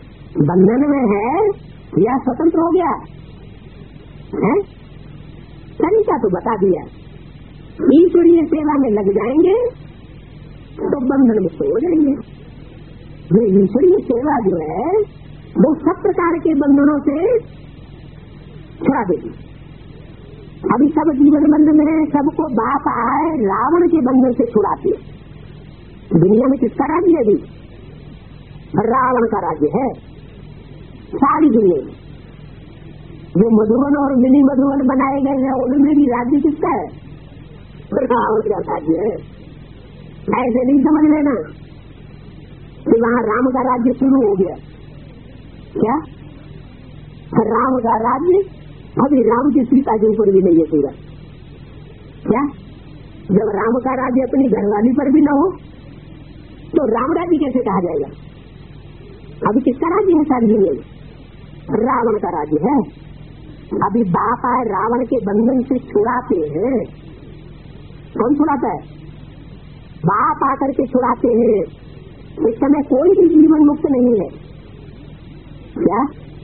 बंधन में है या स्वतंत्र हो गया है? तरीका तो बता दिया। ईश्वरीय सेवा में लग जाएंगे तो बंधन मुक्त हो जाएंगे। ये ईश्वरीय सेवा जो है वो सब प्रकार के बंधनों से छुड़ा देगी। अभी सब जीवन बंधन है, सबको बाप आए रावण के बंधन से छुड़ाती है। दुनिया में किसका राज्य है? अभी रावण का राज्य है सारी दुनिया में। जो मधुबन और मिनी मधुबन बनाए गए हैं उनमें भी राज्य किसका है? रावण का राज्य है। ऐसे नहीं समझ लेना कि वहाँ राम का राज्य शुरू हो गया। क्या राम का राज्य अभी राम की सीता के ऊपर भी नहीं है पूरा। क्या जब राम का राज्य अपनी घरवाली पर भी न हो तो राम राज्य कैसे कहा जाएगा? अभी किसका राज्य है सारी दुनिया में? रावण का राज्य है। अभी बाप आए रावण के बंधन से छुड़ाते हैं। कौन छुड़ाता है? बाप आकर के छुड़ाते हैं। इस समय कोई भी जीवन मुक्त नहीं है। क्या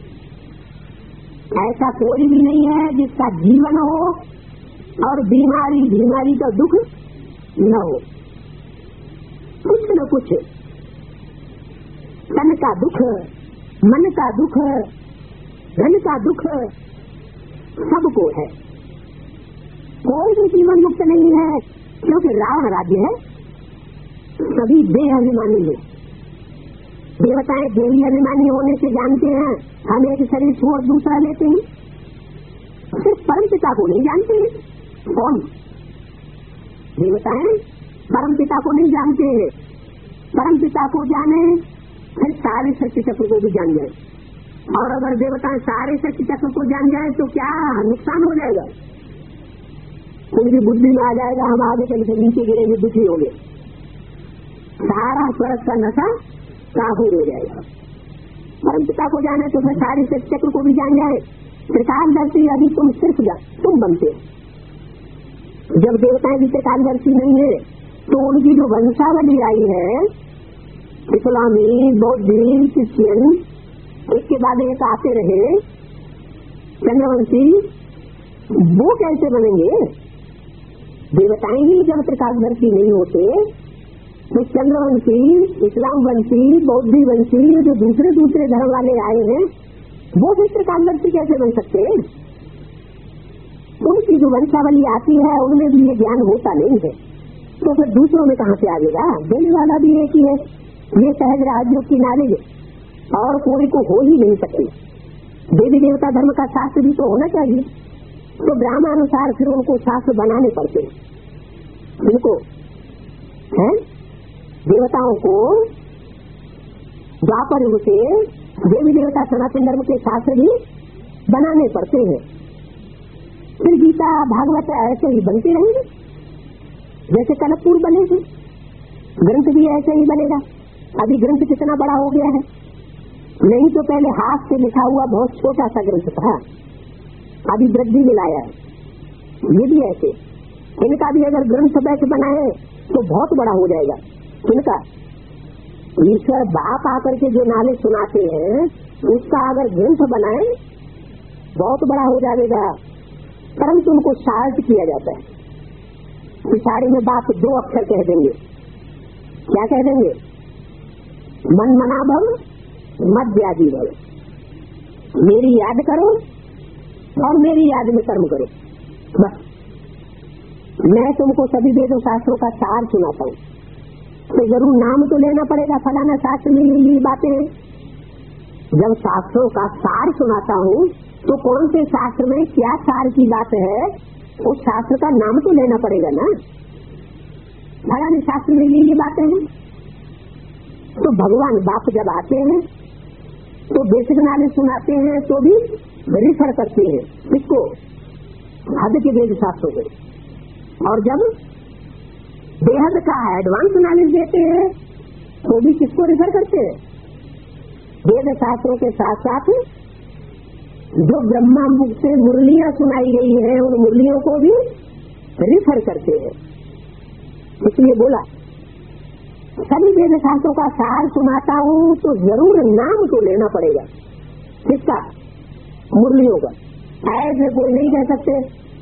ऐसा कोई भी नहीं है जिसका जीवन हो और बीमारी बीमारी का दुख न हो? कुछ न कुछ तन का दुख, मन का दुख, धन का दुख सबको है। कोई भी जीवन मुक्त नहीं है क्योंकि रावण राज्य है। सभी देहाभिमानी है। देवताएं देवी अभिमानी होने से जानते हैं हम एक शरीर छोड़ दूसरा लेते हैं। सिर्फ परम पिता को नहीं जानते। कौन? देवताएं परम पिता को नहीं जानते। परम पिता को जाने फिर सारे शक्ति चक्र को भी जान जाए। और अगर देवताएं सारे शक्ति चक्र को जान जाए तो क्या नुकसान हो जाएगा? उनकी बुद्धि में आ जाएगा हम आगे चल के नीचे गिरेंगे, दुखी होंगे। सारा स्वर्ग का नशा काबू हो जाएगा। परम पिता को जाने तो फिर सारी शक्ति चक्र को भी जान जाए। त्रिकालदर्शी अभी तुम सिर्फ तुम बनते हो। जब देवताएं भी त्रिकालदर्शी नहीं है तो उनकी जो वंशावली आई है इस्लामी, बौद्ध, क्रिश्चियन, एक के बाद एक आते रहे चंद्रवंशी, वो कैसे बनेंगे? देवताएं ही जब त्रिकालदर्शी नहीं होते तो चंद्रवंशी, इस्लाम वंशी, बौद्धी वंशी जो दूसरे दूसरे धर्म वाले आए हैं वो भी त्रिकालदर्शी कैसे बन सकते हैं? उनकी जो वंशावली आती है उनमें भी ये ज्ञान होता नहीं है तो फिर दूसरों में कहाँ से आएगा? देने वाला भी एक ही है। ये सहज राजयोग की नॉलेज और कोई को हो ही नहीं सकती। देवी देवता धर्म का शास्त्र भी तो होना चाहिए। तो ब्राह्मणानुसार फिर उनको शास्त्र बनाने पड़ते हैं। उनको है देवताओं को द्वापर युग से देवी देवता सनातन धर्म के शास्त्र भी बनाने पड़ते हैं। फिर गीता भागवत ऐसे ही बनते रहेंगे जैसे कनकपुर बने थे। ग्रंथ भी ऐसे ही बनेगा। अभी ग्रंथ कितना बड़ा हो गया है। नहीं तो पहले हाथ से लिखा हुआ बहुत छोटा सा ग्रंथ था, अभी वृद्धि मिलाया। ये भी ऐसे इनका भी अगर ग्रंथ बैठ बनाए तो बहुत बड़ा हो जाएगा। इनका ईश्वर बाप आकर के जो नाले सुनाते हैं उसका अगर ग्रंथ बनाए बहुत बड़ा हो जाएगा। परंतु उनको शार्ट किया जाता है। पिछाड़ी में बाप दो अक्षर कह देंगे। क्या कह देंगे? मन मना भव मध्यादि भव। मेरी याद करो और मेरी याद में कर्म करो। बस मैं तुमको सभी वेदों शास्त्रों का सार सुनाता हूँ तो जरूर नाम तो लेना पड़ेगा। फलाना शास्त्र में ये बातें हैं। जब शास्त्रों का सार सुनाता हूँ तो कौन से शास्त्र में क्या सार की बात है उस शास्त्र का नाम तो लेना पड़ेगा ना। फलाने शास्त्र में ये बातें हैं तो भगवान बाप जब आते हैं तो बेसिक नॉलेज सुनाते हैं तो भी रिफर करते हैं किसको? हद के वेद शास्त्रों को। और जब बेहद का एडवांस नॉलेज देते हैं तो भी किसको रिफर करते हैं? वेद शास्त्रों के साथ साथ जो ब्रह्मा मुख से मुरलियां सुनाई गई है उन मुरलियों को भी रिफर करते हैं। इसलिए बोला सभी वेद शास्त्रों का सार सुनाता हूँ तो जरूर नाम तो लेना पड़ेगा। किसका? मुरलियों का। ऐसे कोई नहीं कह सकते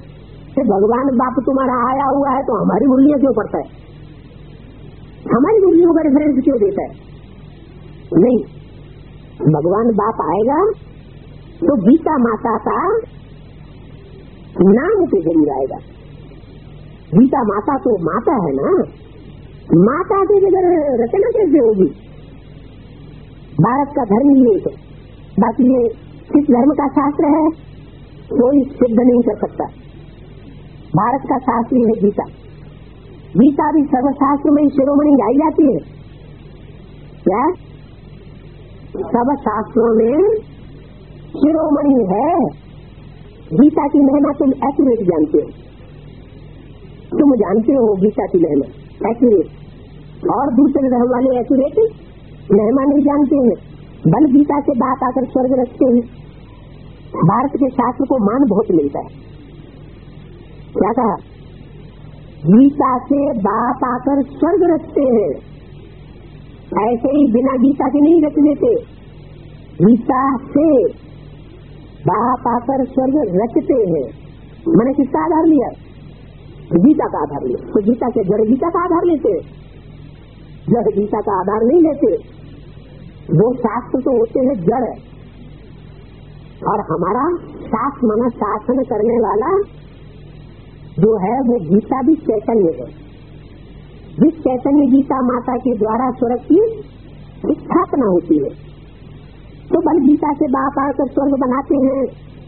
कि भगवान बाप तुम्हारा आया हुआ है तो हमारी मुरलियां क्यों पड़ता है, हमारी मुरलियों का रेफरेंस क्यों देता है? नहीं, भगवान बाप आएगा तो गीता माता का नाम के जरूर आएगा। गीता माता तो माता है ना, माता के बगैर रचना कैसे होगी? भारत का धर्म ही है, बाकी ये किस धर्म का शास्त्र है कोई सिद्ध नहीं कर सकता। भारत का शास्त्र है गीता। गीता भी सर्वशास्त्र में शिरोमणि गाई जाती है। क्या सब शास्त्रों में शिरोमणि है? गीता की महिमा तुम एक्यूरेट जानते हो, तुम जानते हो गीता की महिमा एक्यूरेट, और दूसरे धर्म वाले एक्यूरेट महिमा नहीं जानते हैं, बल गीता से बात आकर स्वर्ग रखते हैं। भारत के शास्त्र को मान बहुत मिलता है। क्या कहा? गीता से बात आकर स्वर्ग रखते हैं, ऐसे ही बिना गीता के नहीं रख देते। गीता से बाप आकर स्वर्ग रचते हैं। मैंने किसका आधार लिया? गीता का आधार लिया। तो गीता के जड़ गीता का आधार लेते, जड़ गीता का आधार नहीं लेते। वो शास्त्र तो होते हैं जड़, और हमारा शास्त्र माना शासन करने वाला जो है वो गीता भी चैतन्य है। जिस चैतन्य गीता माता के द्वारा स्वर्ग की स्थापना होती है, तो बल गीता से बाप आकर स्वर्ग बनाते हैं।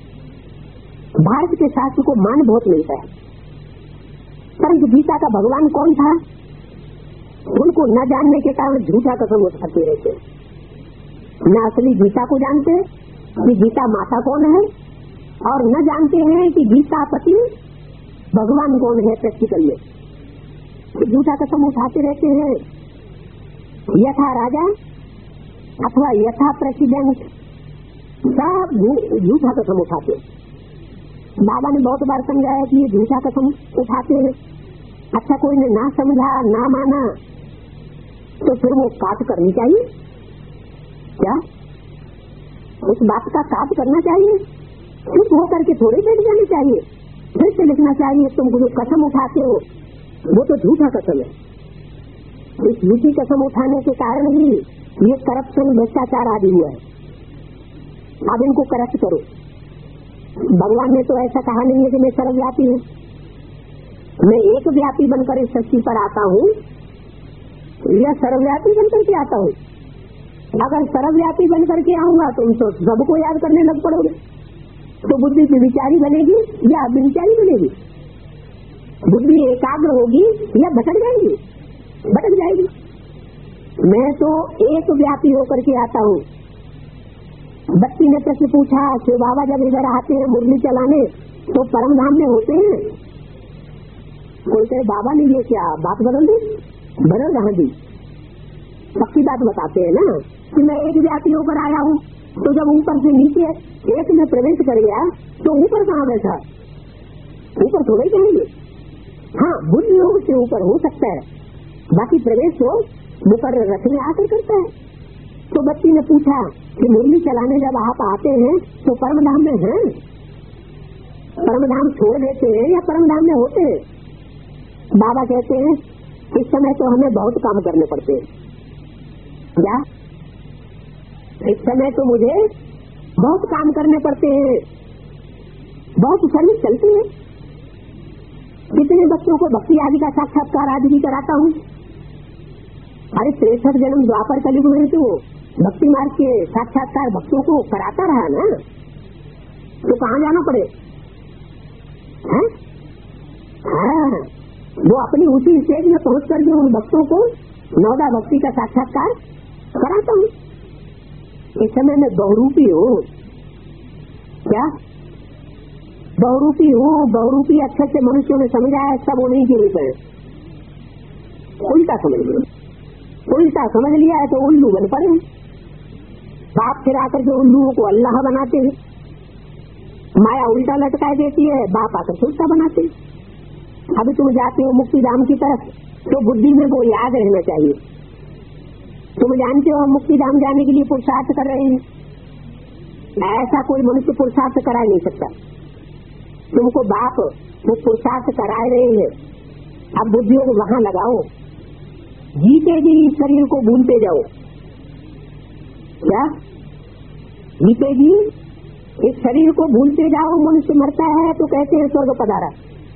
भारत के शास्त्र को मान बहुत मिलता है, परंतु गीता का भगवान कौन था उनको न जानने के कारण झूठा कसम उठाते रहते, न असली गीता को जानते कि गीता माता कौन है, और न जानते हैं कि गीता पति भगवान कौन है। प्रैक्टिकल में झूठा कसम उठाते रहते हैं। यथा राजा अथवा यथा प्रेसिडेंट सब झूठा कसम उठाते। बाबा ने बहुत बार समझाया कि ये झूठा कसम उठाते हैं। अच्छा, कोई ने ना समझा ना माना तो फिर वो काट करनी चाहिए क्या? उस बात का काट करना चाहिए, चुप होकर के थोड़ी बैठ जाना चाहिए, फिर से लिखना चाहिए। तुम जो कसम उठाते हो वो तो झूठा कसम है। इस झूठी कसम उठाने के कारण ही ये करप्शन भ्रष्टाचार आदि हुआ है। अब इनको करेक्ट करो। भगवान ने तो ऐसा कहा नहीं है कि मैं सर्वव्यापी हूँ, मैं एक व्यापी बनकर इस सृष्टि पर आता हूँ या सर्वव्यापी बनकर के आता हूँ। अगर सर्वव्यापी बनकर के आऊंगा तुम तो सबको याद करने लग पड़ोगे, तो बुद्धि विचारी बनेगी या अविचारी बनेगी? बुद्धि एकाग्र होगी या भटक जाएगी? भटक जाएगी। मैं तो एक व्यापी होकर के आता हूँ। बच्ची ने प्रश्न पूछा, शिव बाबा जब इधर आते हैं मुरली चलाने तो परम धाम में होते हैं? कोई कहे बाबा नहीं, ये क्या बात बदल दी? बदल रहा दी, पक्की बात बताते हैं ना कि मैं एक व्यापी होकर आया हूँ। तो जब ऊपर से नीचे एक में प्रवेश कर गया तो ऊपर कहाँ बैठा? ऊपर थोड़े जाएंगे। हाँ, बुद्धि योग से ऊपर हो सकता है, बाकी प्रवेश हो मुकर्रर रखने आकर करता है। तो बच्ची ने पूछा कि मुरली चलाने जब आप आते हैं तो परम धाम में हैं? परम धाम छोड़ देते हैं या परम धाम में होते हैं? बाबा कहते हैं इस समय तो हमें बहुत काम करने पड़ते हैं। क्या इस समय तो मुझे बहुत काम करने पड़ते हैं, बहुत सर्विस चलती है। कितने बच्चों को भक्ति आदि का साक्षात्कार आदि भी कराता हूँ। अरे तिरसठ जन्म द्वापर कलयुग में तो भक्ति मार्ग के साक्षात्कार भक्तों को कराता रहा ना, तो कहाँ जाना पड़े? हाँ? हाँ, वो अपनी उसी स्टेज में पहुँच करके उन भक्तों को नौदा भक्ति का साक्षात्कार कराता हूँ। इस समय मैं बहुरूपी हूँ। क्या बहुरूपी हूँ? बहुरूपी अच्छे से मनुष्यों ने समझा है, सब उन्हीं के रूप है। उल्टा समझ लिया, उल्टा समझ लिया है तो उल्लू बन पड़े। बाप फिर आकर के उल्लुओं को अल्लाह बनाते हैं, माया उल्टा लटकाए देती है, बाप आकर के उल्टा बनाते हैं। अभी तुम जाते हो मुक्तिधाम की तरफ तो बुद्धि में वो याद रहना चाहिए। तुम जानते हो हम मुक्तिधाम जाने के लिए पुरुषार्थ कर रहे हैं, ऐसा कोई मनुष्य पुरुषार्थ करा नहीं सकता। तुमको बाप वो पुरुषार्थ करा रहे हैं। अब बुद्धियों को वहाँ लगाओ, जीते भी इस शरीर को भूलते जाओ। क्या जीते भी इस शरीर को भूलते जाओ। मनुष्य मरता है तो कहते हैं स्वर्ग पधारा।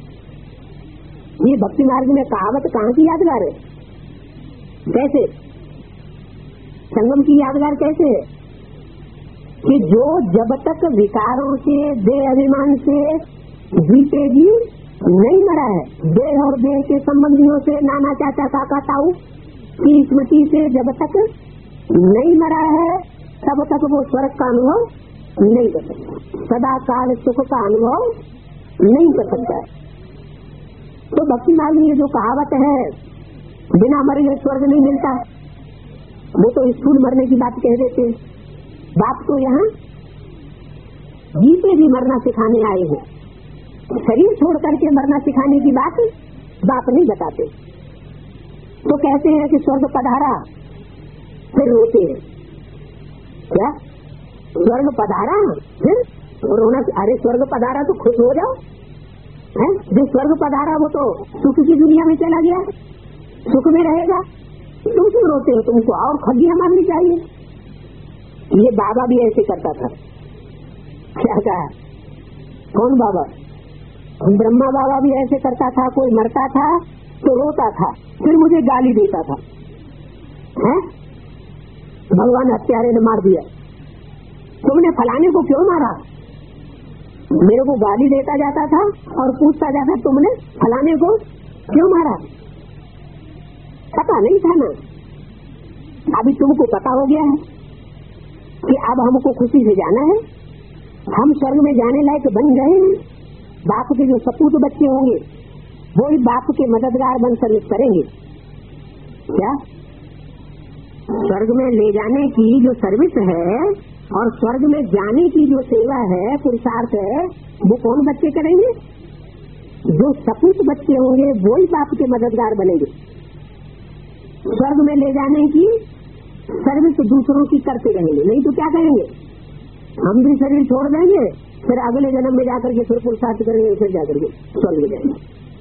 ये भक्ति मार्ग में कहावत कहाँ की यादगार है? कैसे संगम की यादगार कैसे है कि जो जब तक विकारों से, देह अभिमान से जीते जी नहीं मरा है, देह और देह के संबंधियों से, नाना चाचा काका ताऊ की स्मृति से जब तक नहीं मरा है, तब तक वो स्वर्ग का अनुभव नहीं कर सकता, सदा काल सुख का अनुभव नहीं कर सकता। तो भक्ति मार्ग में जो कहावत है बिना मरे स्वर्ग नहीं मिलता, वो तो स्थूल मरने की बात कह देते हैं। बात तो यहाँ जीते भी मरना सिखाने आए हैं। शरीर छोड़ करके मरना सिखाने की बात बात नहीं बताते। तो कहते हैं कि स्वर्ग पधारा, फिर रोते हैं। क्या स्वर्ग पधारा फिर रोना? अरे स्वर्ग पधारा तो खुश हो जाओ है? जो स्वर्ग पधारा वो तो सुख की दुनिया में चला गया, सुख में रहेगा, तुम क्यों रोते हो? तुमको और खड्डियां मारनी चाहिए। ये बाबा भी ऐसे करता था। क्या कहा? कौन बाबा? ब्रह्मा बाबा भी ऐसे करता था। कोई मरता था तो रोता था, फिर मुझे गाली देता था, है? भगवान हत्यारे ने मार दिया, तुमने फलाने को क्यों मारा? मेरे को गाली देता जाता था और पूछता जाता तुमने फलाने को क्यों मारा? पता नहीं था ना। अभी तुमको पता हो गया है कि अब हमको खुशी से जाना है, हम स्वर्ग में जाने लायक बन गए हैं। बाप के जो सपूत बच्चे होंगे वो ही बाप के मददगार बन सर्विस करेंगे। क्या स्वर्ग में ले जाने की जो सर्विस है और स्वर्ग में जाने की जो सेवा है, पुरुषार्थ है, वो कौन बच्चे करेंगे? जो सपूत बच्चे होंगे वो ही बाप के मददगार बनेंगे। स्वर्ग में ले जाने की सर्विस दूसरों की करते रहेंगे, नहीं तो क्या करेंगे? हम भी शरीर छोड़ देंगे, फिर अगले जन्म में जाकर के फिर पुरुषार्थ करेंगे, फिर जाकर के स्वर्ग में जाएंगे।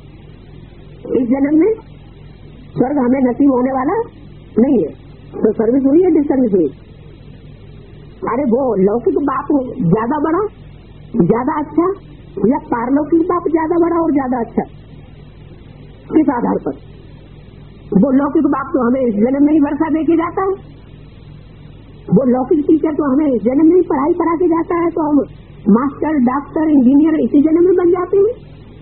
इस जन्म में स्वर्ग हमें नसीब होने वाला नहीं है। तो सर्विस हुई है, डिसर्विस हुई। अरे वो लौकिक बाप ज्यादा बड़ा, ज्यादा अच्छा, या पारलौकिक बाप ज्यादा बड़ा और ज्यादा अच्छा? किस आधार पर? वो लौकिक बाप तो हमें इस जन्म में ही वर्षा दे के जाता है, वो लौकिक टीचर तो हमें इस जन्म में ही पढ़ाई पढ़ा के जाता है, तो हम मास्टर, डॉक्टर, इंजीनियर इसी जन्म में बन जाते हैं।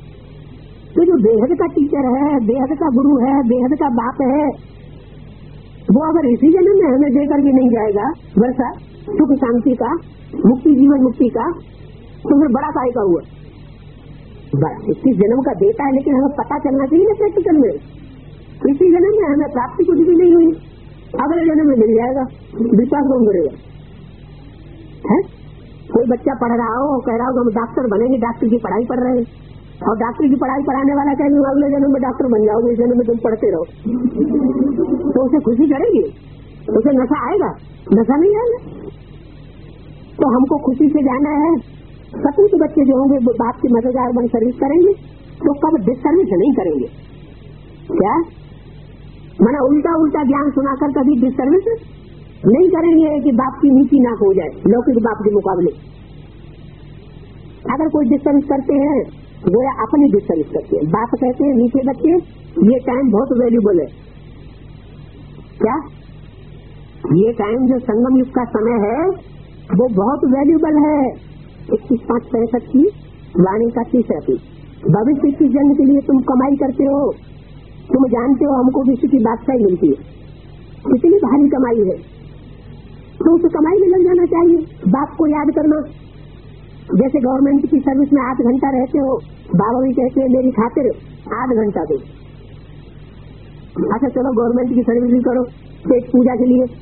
तो जो बेहद का टीचर है, बेहद का गुरु है, बेहद का बाप है, वो अगर इसी जन्म में हमें देकर के नहीं जाएगा वर्षा सुख शांति का, मुक्ति, जीवन मुक्ति का, तो फिर बड़ा काय का हुआ? इक्कीस जन्म का देता है, लेकिन हमें पता चलना चाहिए ना प्रैक्टिकल में। इसी जन्म में हमें प्राप्ति कुछ भी नहीं हुई, अगले जन्म में मिल जाएगा, विश्वास कौन करेगा? है कोई बच्चा पढ़ रहा हो, कह रहा हो हम डॉक्टर बनेंगे, डॉक्टर की पढ़ाई पढ़ रहे हैं, और डॉक्टर की पढ़ाई पढ़ाने वाला कहेंगे अगले जन्म में डॉक्टर बन जाओगे, इस जन्म में तुम पढ़ते रहो, तो उसे खुशी करेगी? उसे नशा आएगा? नशा नहीं आएगा। तो हमको खुशी से जाना है। सपूत बच्चे जो होंगे वो बाप की मददगार बन सर्विस करेंगे, तो कब डिसर्विस नहीं करेंगे। क्या माना? उल्टा उल्टा ज्ञान सुनाकर कभी डिसर्विस नहीं करेंगे कि बाप की नीति ना हो जाए लौकिक बाप के मुकाबले। अगर कोई डिसर्विस करते हैं वो या अपनी डिसर्विस करते हैं। बाप कहते हैं नीचे बच्चे ये टाइम बहुत वैल्यूबल है। क्या ये टाइम जो संगम युग का समय है वो बहुत वैल्यूबल है। इक्कीस पाँच पैंसठ की वाणी का तीसरा पीस। भविष्य की जंग के लिए तुम कमाई करते हो, तुम जानते हो हमको किसी की बादशाही मिलती है, कितनी भारी कमाई है, तो उस कमाई में लग जाना चाहिए। बाप को याद करना। जैसे गवर्नमेंट की सर्विस में आठ घंटा रहते हो, बाबा भी कहते हैं मेरी खातिर आठ घंटा दो। अच्छा चलो गवर्नमेंट की सर्विस भी करो पेट पूजा के लिए,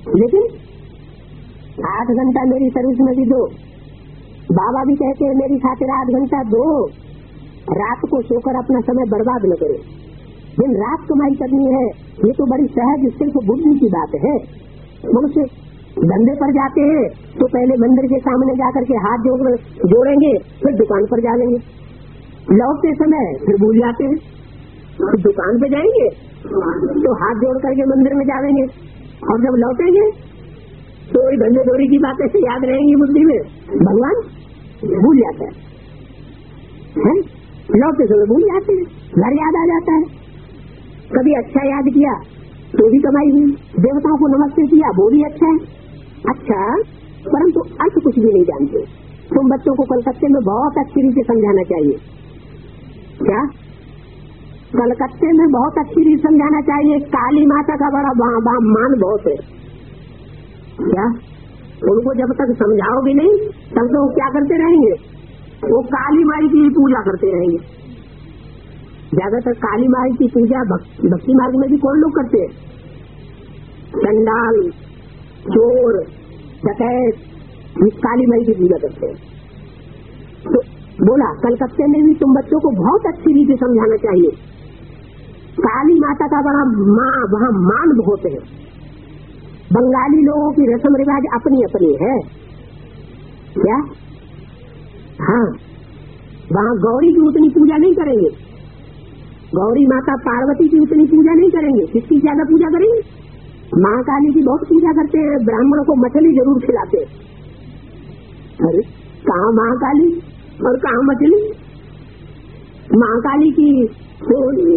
लेकिन आठ घंटा मेरी सर्विस में भी दो। बाबा भी कहते हैं मेरी खातिर आठ घंटा दो। रात को सोकर अपना समय बर्बाद न करो, दिन रात कमाई करनी है। ये तो बड़ी सहज सिर्फ बुद्धि की बात है। मनुष्य धंधे पर जाते हैं तो पहले मंदिर के सामने जाकर के हाथ जोड़ जोड़ेंगे, फिर दुकान पर जाएंगे। लौटते समय फिर भूल जाते हैं। तो दुकान पे जाएंगे तो हाथ जोड़ करके मंदिर में जाएंगे, और जब लौटेंगे तो वही धंधे दौरी की बातें से याद रहेंगी बुद्धि में, भगवान भूल जाता है, है? लौटते समय भूल जाते हैं, घर याद आ जाता है। कभी अच्छा याद किया तो भी कमाई हुई, देवताओं को नमस्ते किया वो भी अच्छा है, अच्छा, परंतु अर्थ कुछ भी नहीं जानते। तुम बच्चों को कलकत्ते में बहुत अच्छी रीति समझाना चाहिए। क्या कलकत्ते में बहुत अच्छी रीति समझाना चाहिए? काली माता का बड़ा मान बहुत है। क्या उनको जब तक समझाओगे नहीं तब तो वो क्या करते रहेंगे? वो काली माई की पूजा करते रहेंगे। ज्यादातर काली माई की पूजा भक्ति मार्ग में भी कौन लोग करते हैं? चंडाल, चोर, डकैत, काली माई की पूजा करते हैं। तो बोला कलकत्ते में भी तुम बच्चों को बहुत अच्छी रीति समझाना चाहिए। काली माता का बड़ा माँ वहाँ मान बहुत है। बंगाली लोगों की रस्म रिवाज अपनी अपनी है। क्या? हाँ, वहाँ गौरी की उतनी पूजा नहीं करेंगे, गौरी माता पार्वती की उतनी पूजा नहीं करेंगे। किसकी ज्यादा पूजा करेंगे? माँ काली की बहुत पूजा करते हैं। ब्राह्मणों को मछली जरूर खिलाते हैं। अरे कहाँ माँ काली और कहाँ मछली? माँ काली की तो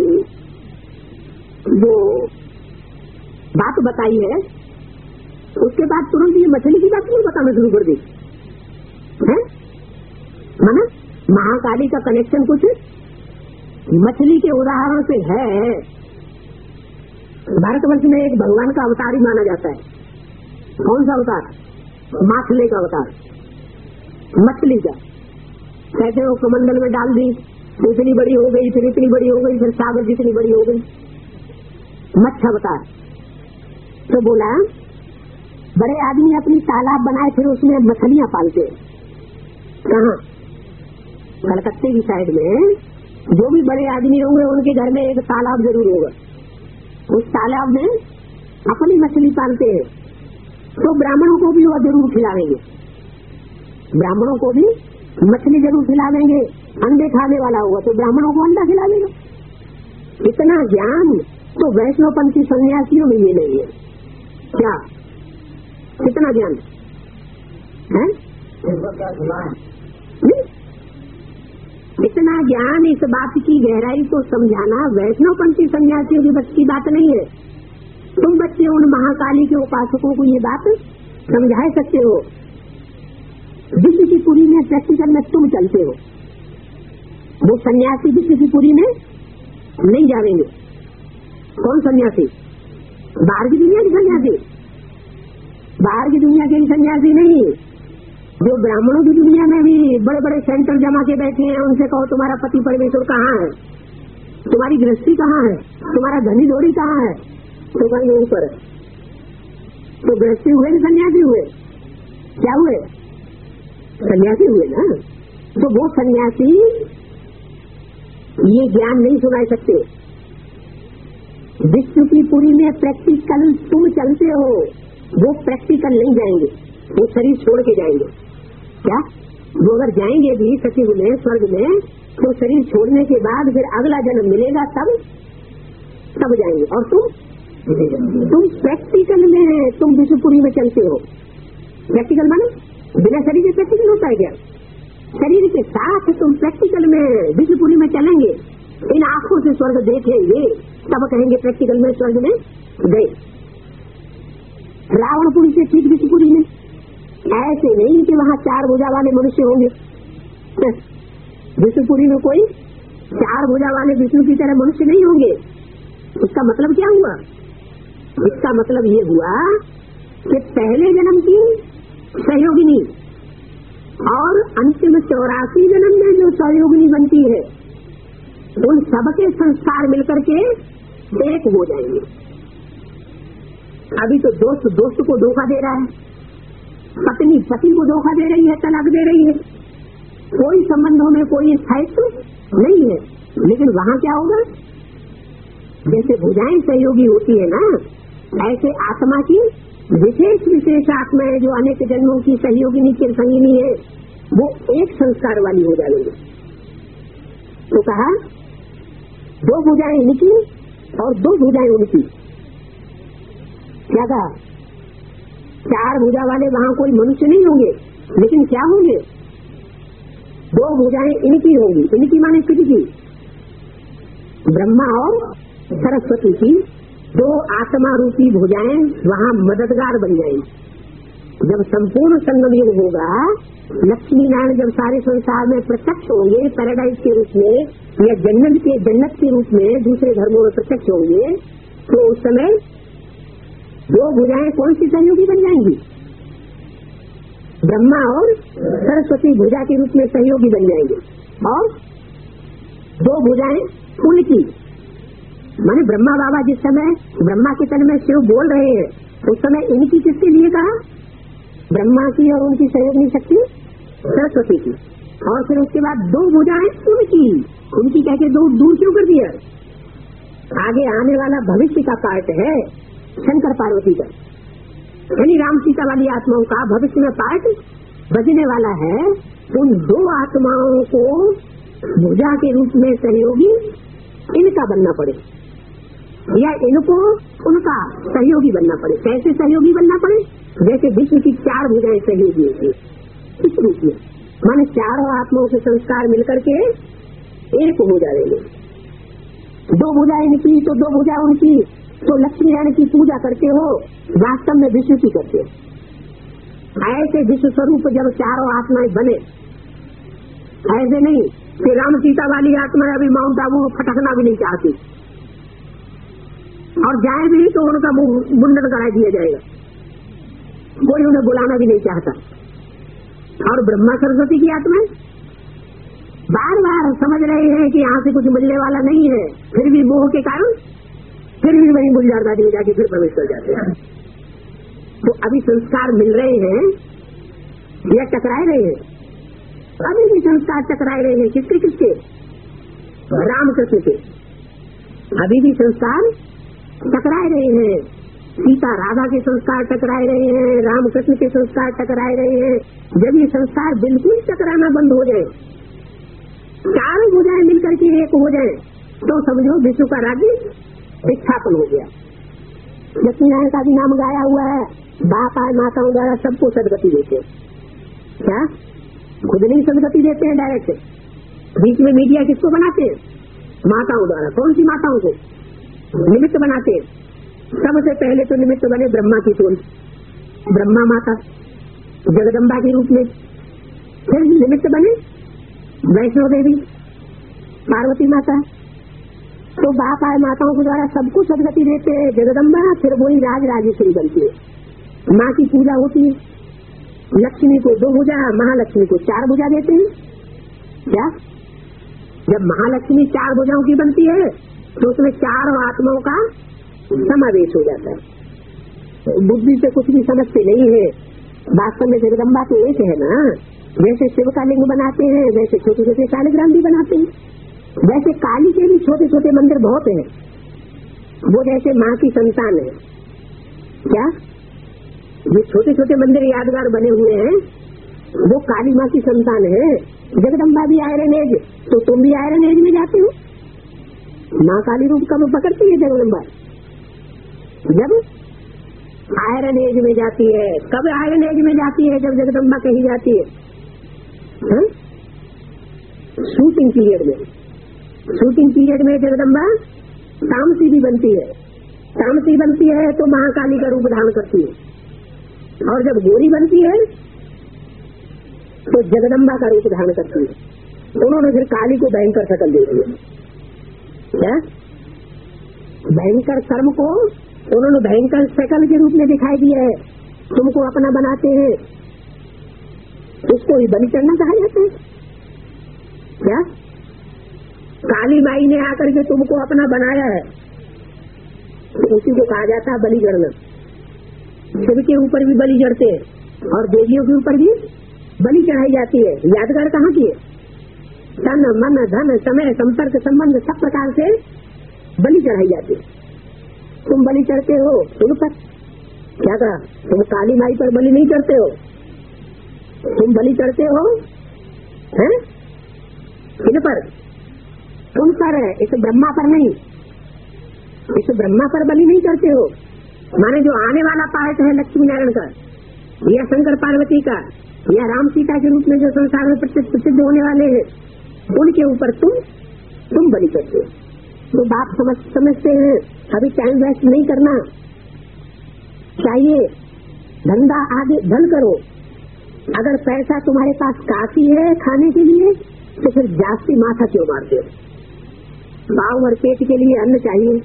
जो बात बताई है उसके बाद तुरंत ये मछली की बात क्यों बताना शुरू कर दी है? माना महाकाली का कनेक्शन कुछ मछली के उदाहरण से है। भारतवर्ष में एक भगवान का अवतार ही माना जाता है। कौन सा अवतार? माछली का अवतार, मछली का। कहते हो कमंडल में डाल दी, इतनी बड़ी हो गई, फिर इतनी बड़ी हो गई, फिर सागर जितनी बड़ी हो गई, मत्स्य अवतार। तो बोला बड़े आदमी अपनी तालाब बनाए फिर उसमें मछलियां पालते। कहाँ? कलकत्ते की साइड में जो भी बड़े आदमी होंगे उनके घर में एक तालाब जरूर होगा। उस तालाब में अपनी मछली पालते हैं। तो ब्राह्मणों को भी वो जरूर खिलावेंगे, ब्राह्मणों को भी मछली जरूर खिलावेंगे। अंडे खाने वाला होगा तो ब्राह्मणों को अंडा खिलावेंगे। इतना ज्ञान तो वैष्णवपंथी सन्यासियों में ये नहीं है। क्या? कितना ज्ञान है? इतना ज्ञान, इस बात की गहराई को समझाना वैष्णवपंथी सन्यासियों की बस की बात नहीं है। तुम बच्चे उन महाकाली के उपासकों को ये बात समझा सकते हो। विश्व की पुरी में प्रैक्टिकल में तुम चलते हो, वो सन्यासी विश्व की पुरी में नहीं जाएंगे। कौन सन्यासी? बाहर की दुनिया के सन्यासी, बाहर की दुनिया के सन्यासी नहीं। जो ब्राह्मणों की दुनिया में भी बड़े बड़े सेंटर जमा के बैठे हैं, उनसे कहो तुम्हारा पति परमेश्वर कहाँ है, तुम्हारी गृहस्थी कहाँ है, तुम्हारा धनी दौड़ी कहाँ है, तो कहीं ऊपर। तो गृहस्थी हुए कि सन्यासी हुए? क्या हुए? सन्यासी हुए ना। तो वो सन्यासी ये ज्ञान नहीं सुना सकते। विश्व की पुरी में प्रैक्टिकल तुम चलते हो, वो प्रैक्टिकल नहीं जाएंगे, वो शरीर छोड़ के जाएंगे। क्या? वो अगर जाएंगे भी सचिव में, स्वर्ग में, तो शरीर छोड़ने के बाद फिर अगला जन्म मिलेगा तब तब जाएंगे। और तुम तुम प्रैक्टिकल में तुम विश्वपुरी में चलते हो। प्रैक्टिकल माने बिना शरीर के प्रैक्टिकल होता है क्या? शरीर के साथ तुम प्रैक्टिकल में विश्वपुरी में चलेंगे, इन आंखों से स्वर्ग देखेंगे, तब कहेंगे प्रैक्टिकल में स्वर्ग में गए। रावणपुरी से ठीक विश्वपुरी में ऐसे नहीं कि वहाँ चार भुजा वाले मनुष्य होंगे। विष्णुपुरी में कोई चार भुजा वाले विष्णु की तरह मनुष्य नहीं होंगे। इसका मतलब क्या हुआ? इसका मतलब ये हुआ कि पहले जन्म की सहयोगिनी और अंतिम चौरासी जन्म में जो सहयोगिनी बनती है, उन सबके संस्कार मिलकर के एक हो जाएंगे। अभी तो दोस्त दोस्त को धोखा दे रहा है, पत्नी पति को धोखा दे रही है, तलाक दे रही है, कोई संबंधों में कोई स्थायित्व नहीं है। लेकिन वहाँ क्या होगा? जैसे भुजाएं सहयोगी होती है ना, ऐसे आत्मा की विशेष विशेष आत्माएं जो अनेक जन्मों की सहयोगिनी की संगिनी है, वो एक संस्कार वाली हो जाएंगे। तो कहा दो भुजाएं इनकी और दो भुजाएं उनकी। क्या कहा? चार भुजा वाले वहां कोई मनुष्य नहीं होंगे, लेकिन क्या होंगे? दो भुजाएं इनकी होंगी। इनकी माने किसकी? ब्रह्मा और सरस्वती की दो आत्मा रूपी भुजाएं वहां मददगार बन जाएंगी। जब संपूर्ण संगम युग होगा, लक्ष्मी नारायण जब सारे संसार में प्रत्यक्ष होंगे पैराडाइज के रूप में या जन्नत के जन्नत के रूप में दूसरे धर्मों में प्रत्यक्ष होंगे, तो उस समय दो भुजाएं कौन सी सहयोगी बन जाएंगी? ब्रह्मा और सरस्वती भुजा के रूप में सहयोगी बन जाएंगे। और दो भुजाएं उनकी माने ब्रह्मा बाबा जिस समय ब्रह्मा के तन में शिव बोल रहे हैं, उस समय इनकी किसके लिए कहा? ब्रह्मा की और उनकी सहयोगी शक्ति सरस्वती की। और फिर उसके बाद दो भुजाएं उनकी उनकी कहकर दो दूर क्यों कर दिया? आगे आने वाला भविष्य का पार्ट है शंकर पार्वती का, यानी राम सीता वाली आत्माओं का भविष्य में पार्ट बजने वाला है। उन दो आत्माओं को भुजा के रूप में सहयोगी इनका बनना पड़े या इनको उनका सहयोगी बनना पड़े। कैसे सहयोगी बनना पड़े? जैसे विश्व की चार भुजाएं सहयोगी होती है इस रूप में, माने चारों आत्माओं के संस्कार मिलकर के एक हो जाएंगे। दो भुजा इनकी तो दो भुजा उनकी, तो लक्ष्मी नारायण की पूजा करते हो, वास्तव में विष्णु की करते हो। ऐसे विश्व स्वरूप जब चारों आत्माएं बने, ऐसे नहीं कि राम सीता वाली आत्मा अभी माउंट आबू फटकना भी नहीं चाहती और जाए भी तो उनका मुंडन करा दिया जाएगा, कोई उन्हें बुलाना भी नहीं चाहता। और ब्रह्मा सरस्वती की आत्मा बार बार समझ रहे हैं कि यहाँ से कुछ मिलने वाला नहीं है, फिर भी मोह के कारण फिर भी वही गुलजारदारी में जाके फिर प्रवेश कर जाते हैं। तो अभी संस्कार मिल रहे हैं या टकराए रहे हैं? अभी भी संस्कार टकराए रहे हैं। किसके किसके? रामकृष्ण के। अभी भी संस्कार टकराए रहे हैं। सीता राधा के संस्कार टकराए रहे हैं, रामकृष्ण के संस्कार टकराए रहे हैं। जब ये संस्कार बिल्कुल टकराना बंद हो जाए, चारों भुजाएं मिलकर के एक हो जाए, तो समझो विश्व का राज्य स्थापन हो गया। लक्ष्मी नारायण का भी नाम गाया हुआ है, बाप आए माताओं द्वारा सबको सदगति देते। क्या खुद नहीं सदगति देते हैं डायरेक्ट? बीच में मीडिया किसको बनाते हैं? माताओं द्वारा। कौन सी माताओं को निमित्त बनाते हैं? सबसे पहले तो निमित्त बने ब्रह्मा की टोल, ब्रह्मा माता जगदम्बा के रूप में। फिर निमित्त बने वैष्णो देवी पार्वती माता। तो बाप आए माताओं के द्वारा सबको सदगति देते हैं जगदम्बा। फिर वही राज राजेश्वरी बनती है, माँ की पूजा होती है। लक्ष्मी को दो भुजा, महालक्ष्मी को चार भुजा देते हैं। क्या जब महालक्ष्मी चार भुजाओं की बनती है तो उसमें चारों आत्माओं का समावेश हो जाता है। बुद्धि से कुछ भी समझते नहीं है, वास्तव में जगदम्बा तो एक है ना। जैसे शिव का लिंग बनाते हैं, वैसे छोटे छोटे शालिग्राम भी बनाते हैं। वैसे काली के भी छोटे छोटे मंदिर बहुत हैं, वो जैसे माँ की संतान है। क्या ये छोटे छोटे मंदिर यादगार बने हुए हैं, वो काली माँ की संतान है। जगदम्बा भी आयरन एज, तो तुम भी आयरन एज में जाते हो। माँ काली रूप कब पकड़ती है जगदम्बा? जब आयरन एज में जाती है। कब आयरन एज में जाती है? जब जगदम्बा कही जाती है हा? शूटिंग पीरियड में। शूटिंग पीरियड में जगदम्बा तामसी भी बनती है। तामसी बनती है तो महाकाली का रूप धारण करती है, और जब गोरी बनती है तो जगदम्बा का रूप धारण करती है। उन्होंने फिर काली को भयंकर शकल दे दी है। क्या भयंकर कर्म को उन्होंने भयंकर शकल के रूप में दिखाई दिया है। तुमको अपना बनाते हैं, उसको ही बलि चढ़ना कहा जाता है। क्या काली माई ने आकर के तुमको अपना बनाया है, तो उसी को कहा जाता है बलि चढ़ना। शिव के ऊपर भी बलि चढ़ते हैं और देवियों के ऊपर भी बलि चढ़ाई जाती है। यादगार कहाँ की है? तन मन धन समय संपर्क संबंध सब प्रकार से बलि चढ़ाई जाती है। तुम बलि चढ़ते हो तुम पर। क्या कहा? तुम काली माई पर बलि नहीं चढ़ते हो, तुम बलि चढ़ते हो हैं किन पर? उन पर, इस ब्रह्मा पर नहीं, इस ब्रह्मा पर बलि नहीं करते हो। माने जो आने वाला पाठ है लक्ष्मी नारायण का या शंकर पार्वती का या राम सीता के रूप में जो संसार में प्रसिद्ध होने वाले हैं, उनके ऊपर तुम तुम बलि करते हो। तो बात समझ समझते हैं। अभी टाइम वेस्ट नहीं करना चाहिए, धंधा आगे धन करो। अगर पैसा तुम्हारे पास काफी है खाने के लिए तो फिर जास्ती माथा क्यों मारते हो? पाँव भर पेट के लिए अन्न चाहिए,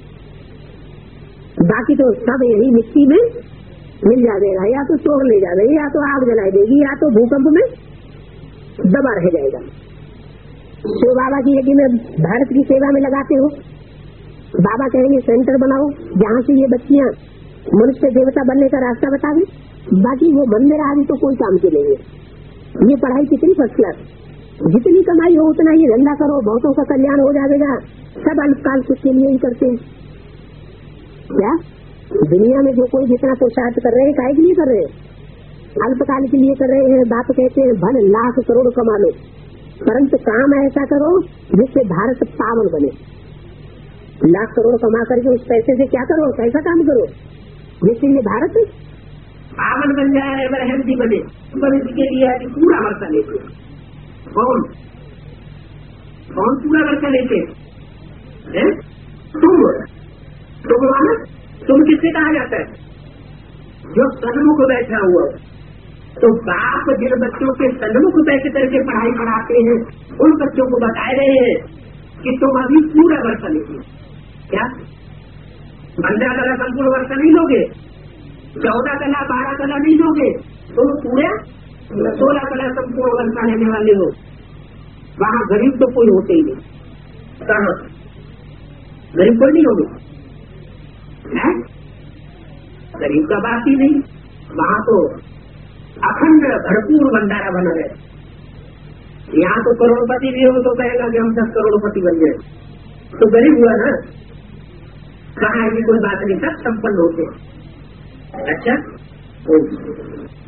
बाकी तो सब यही मिट्टी में मिल जाएगा, या तो चोर ले जाएगी, या तो आग जला देगी, या तो भूकंप में दबा रह जाएगा। शिव बाबा की यज्ञ में भारत की सेवा में लगाते हो, बाबा कहेंगे सेंटर बनाओ जहाँ से ये बच्चियाँ मनुष्य देवता बनने का रास्ता बता दें, बाकी वो मंदिर आदि तो कोई काम के नहीं है। ये पढ़ाई कितनी फर्स्ट क्लास, जितनी कमाई हो उतना ही धंधा करो, बहुतों का कल्याण हो जाएगा। सब अल्पकाल सुख के लिए ही करते हैं। क्या दुनिया में जो कोई जितना पुरुषार्थ कर रहे हैं काहे के लिए कर रहे हैं? अल्पकाल के लिए कर रहे हैं। बाप कहते हैं भले लाख करोड़ कमा लो, परंतु काम ऐसा करो जिससे भारत पावन बने। लाख करोड़ कमा करके उस पैसे से क्या करो, कैसा काम करो जिससे ये भारत पावन बन जाए, हेल्दी बने। पर इसके लिए पूरा वर्षा लेते कौन कौन पूरा वर्षा लेते तुम तुम माना तुम किससे कहा जाता है? जो सन्मुख बैठा हुआ। तो बाप जिन बच्चों के सन्मुख बैठ करके पढ़ाई पढ़ाते हैं उन बच्चों को बता रहे हैं कि तुम अभी पूरा वर्षा लीजिए। क्या पंद्रह कला संपूर्ण वर्षा नहीं लोगे, चौदह कला बारह कला नहीं लोगे, तुम पूरे सोलह कला संपूर्ण वर्षा लेने वाले हो। वहाँ गरीब तो कोई होते ही नहीं। कहाँ गरीब कोई नहीं होगे, गरीब का बात ही नहीं। वहाँ तो अखंड भरपूर भंडारा बना है। यहाँ तो करोड़पति भी हो तो कहेगा कि हम दस करोड़पति बन गए, तो गरीब हुआ ना। कहाँ की कोई बात नहीं, सब संपन्न होते। अच्छा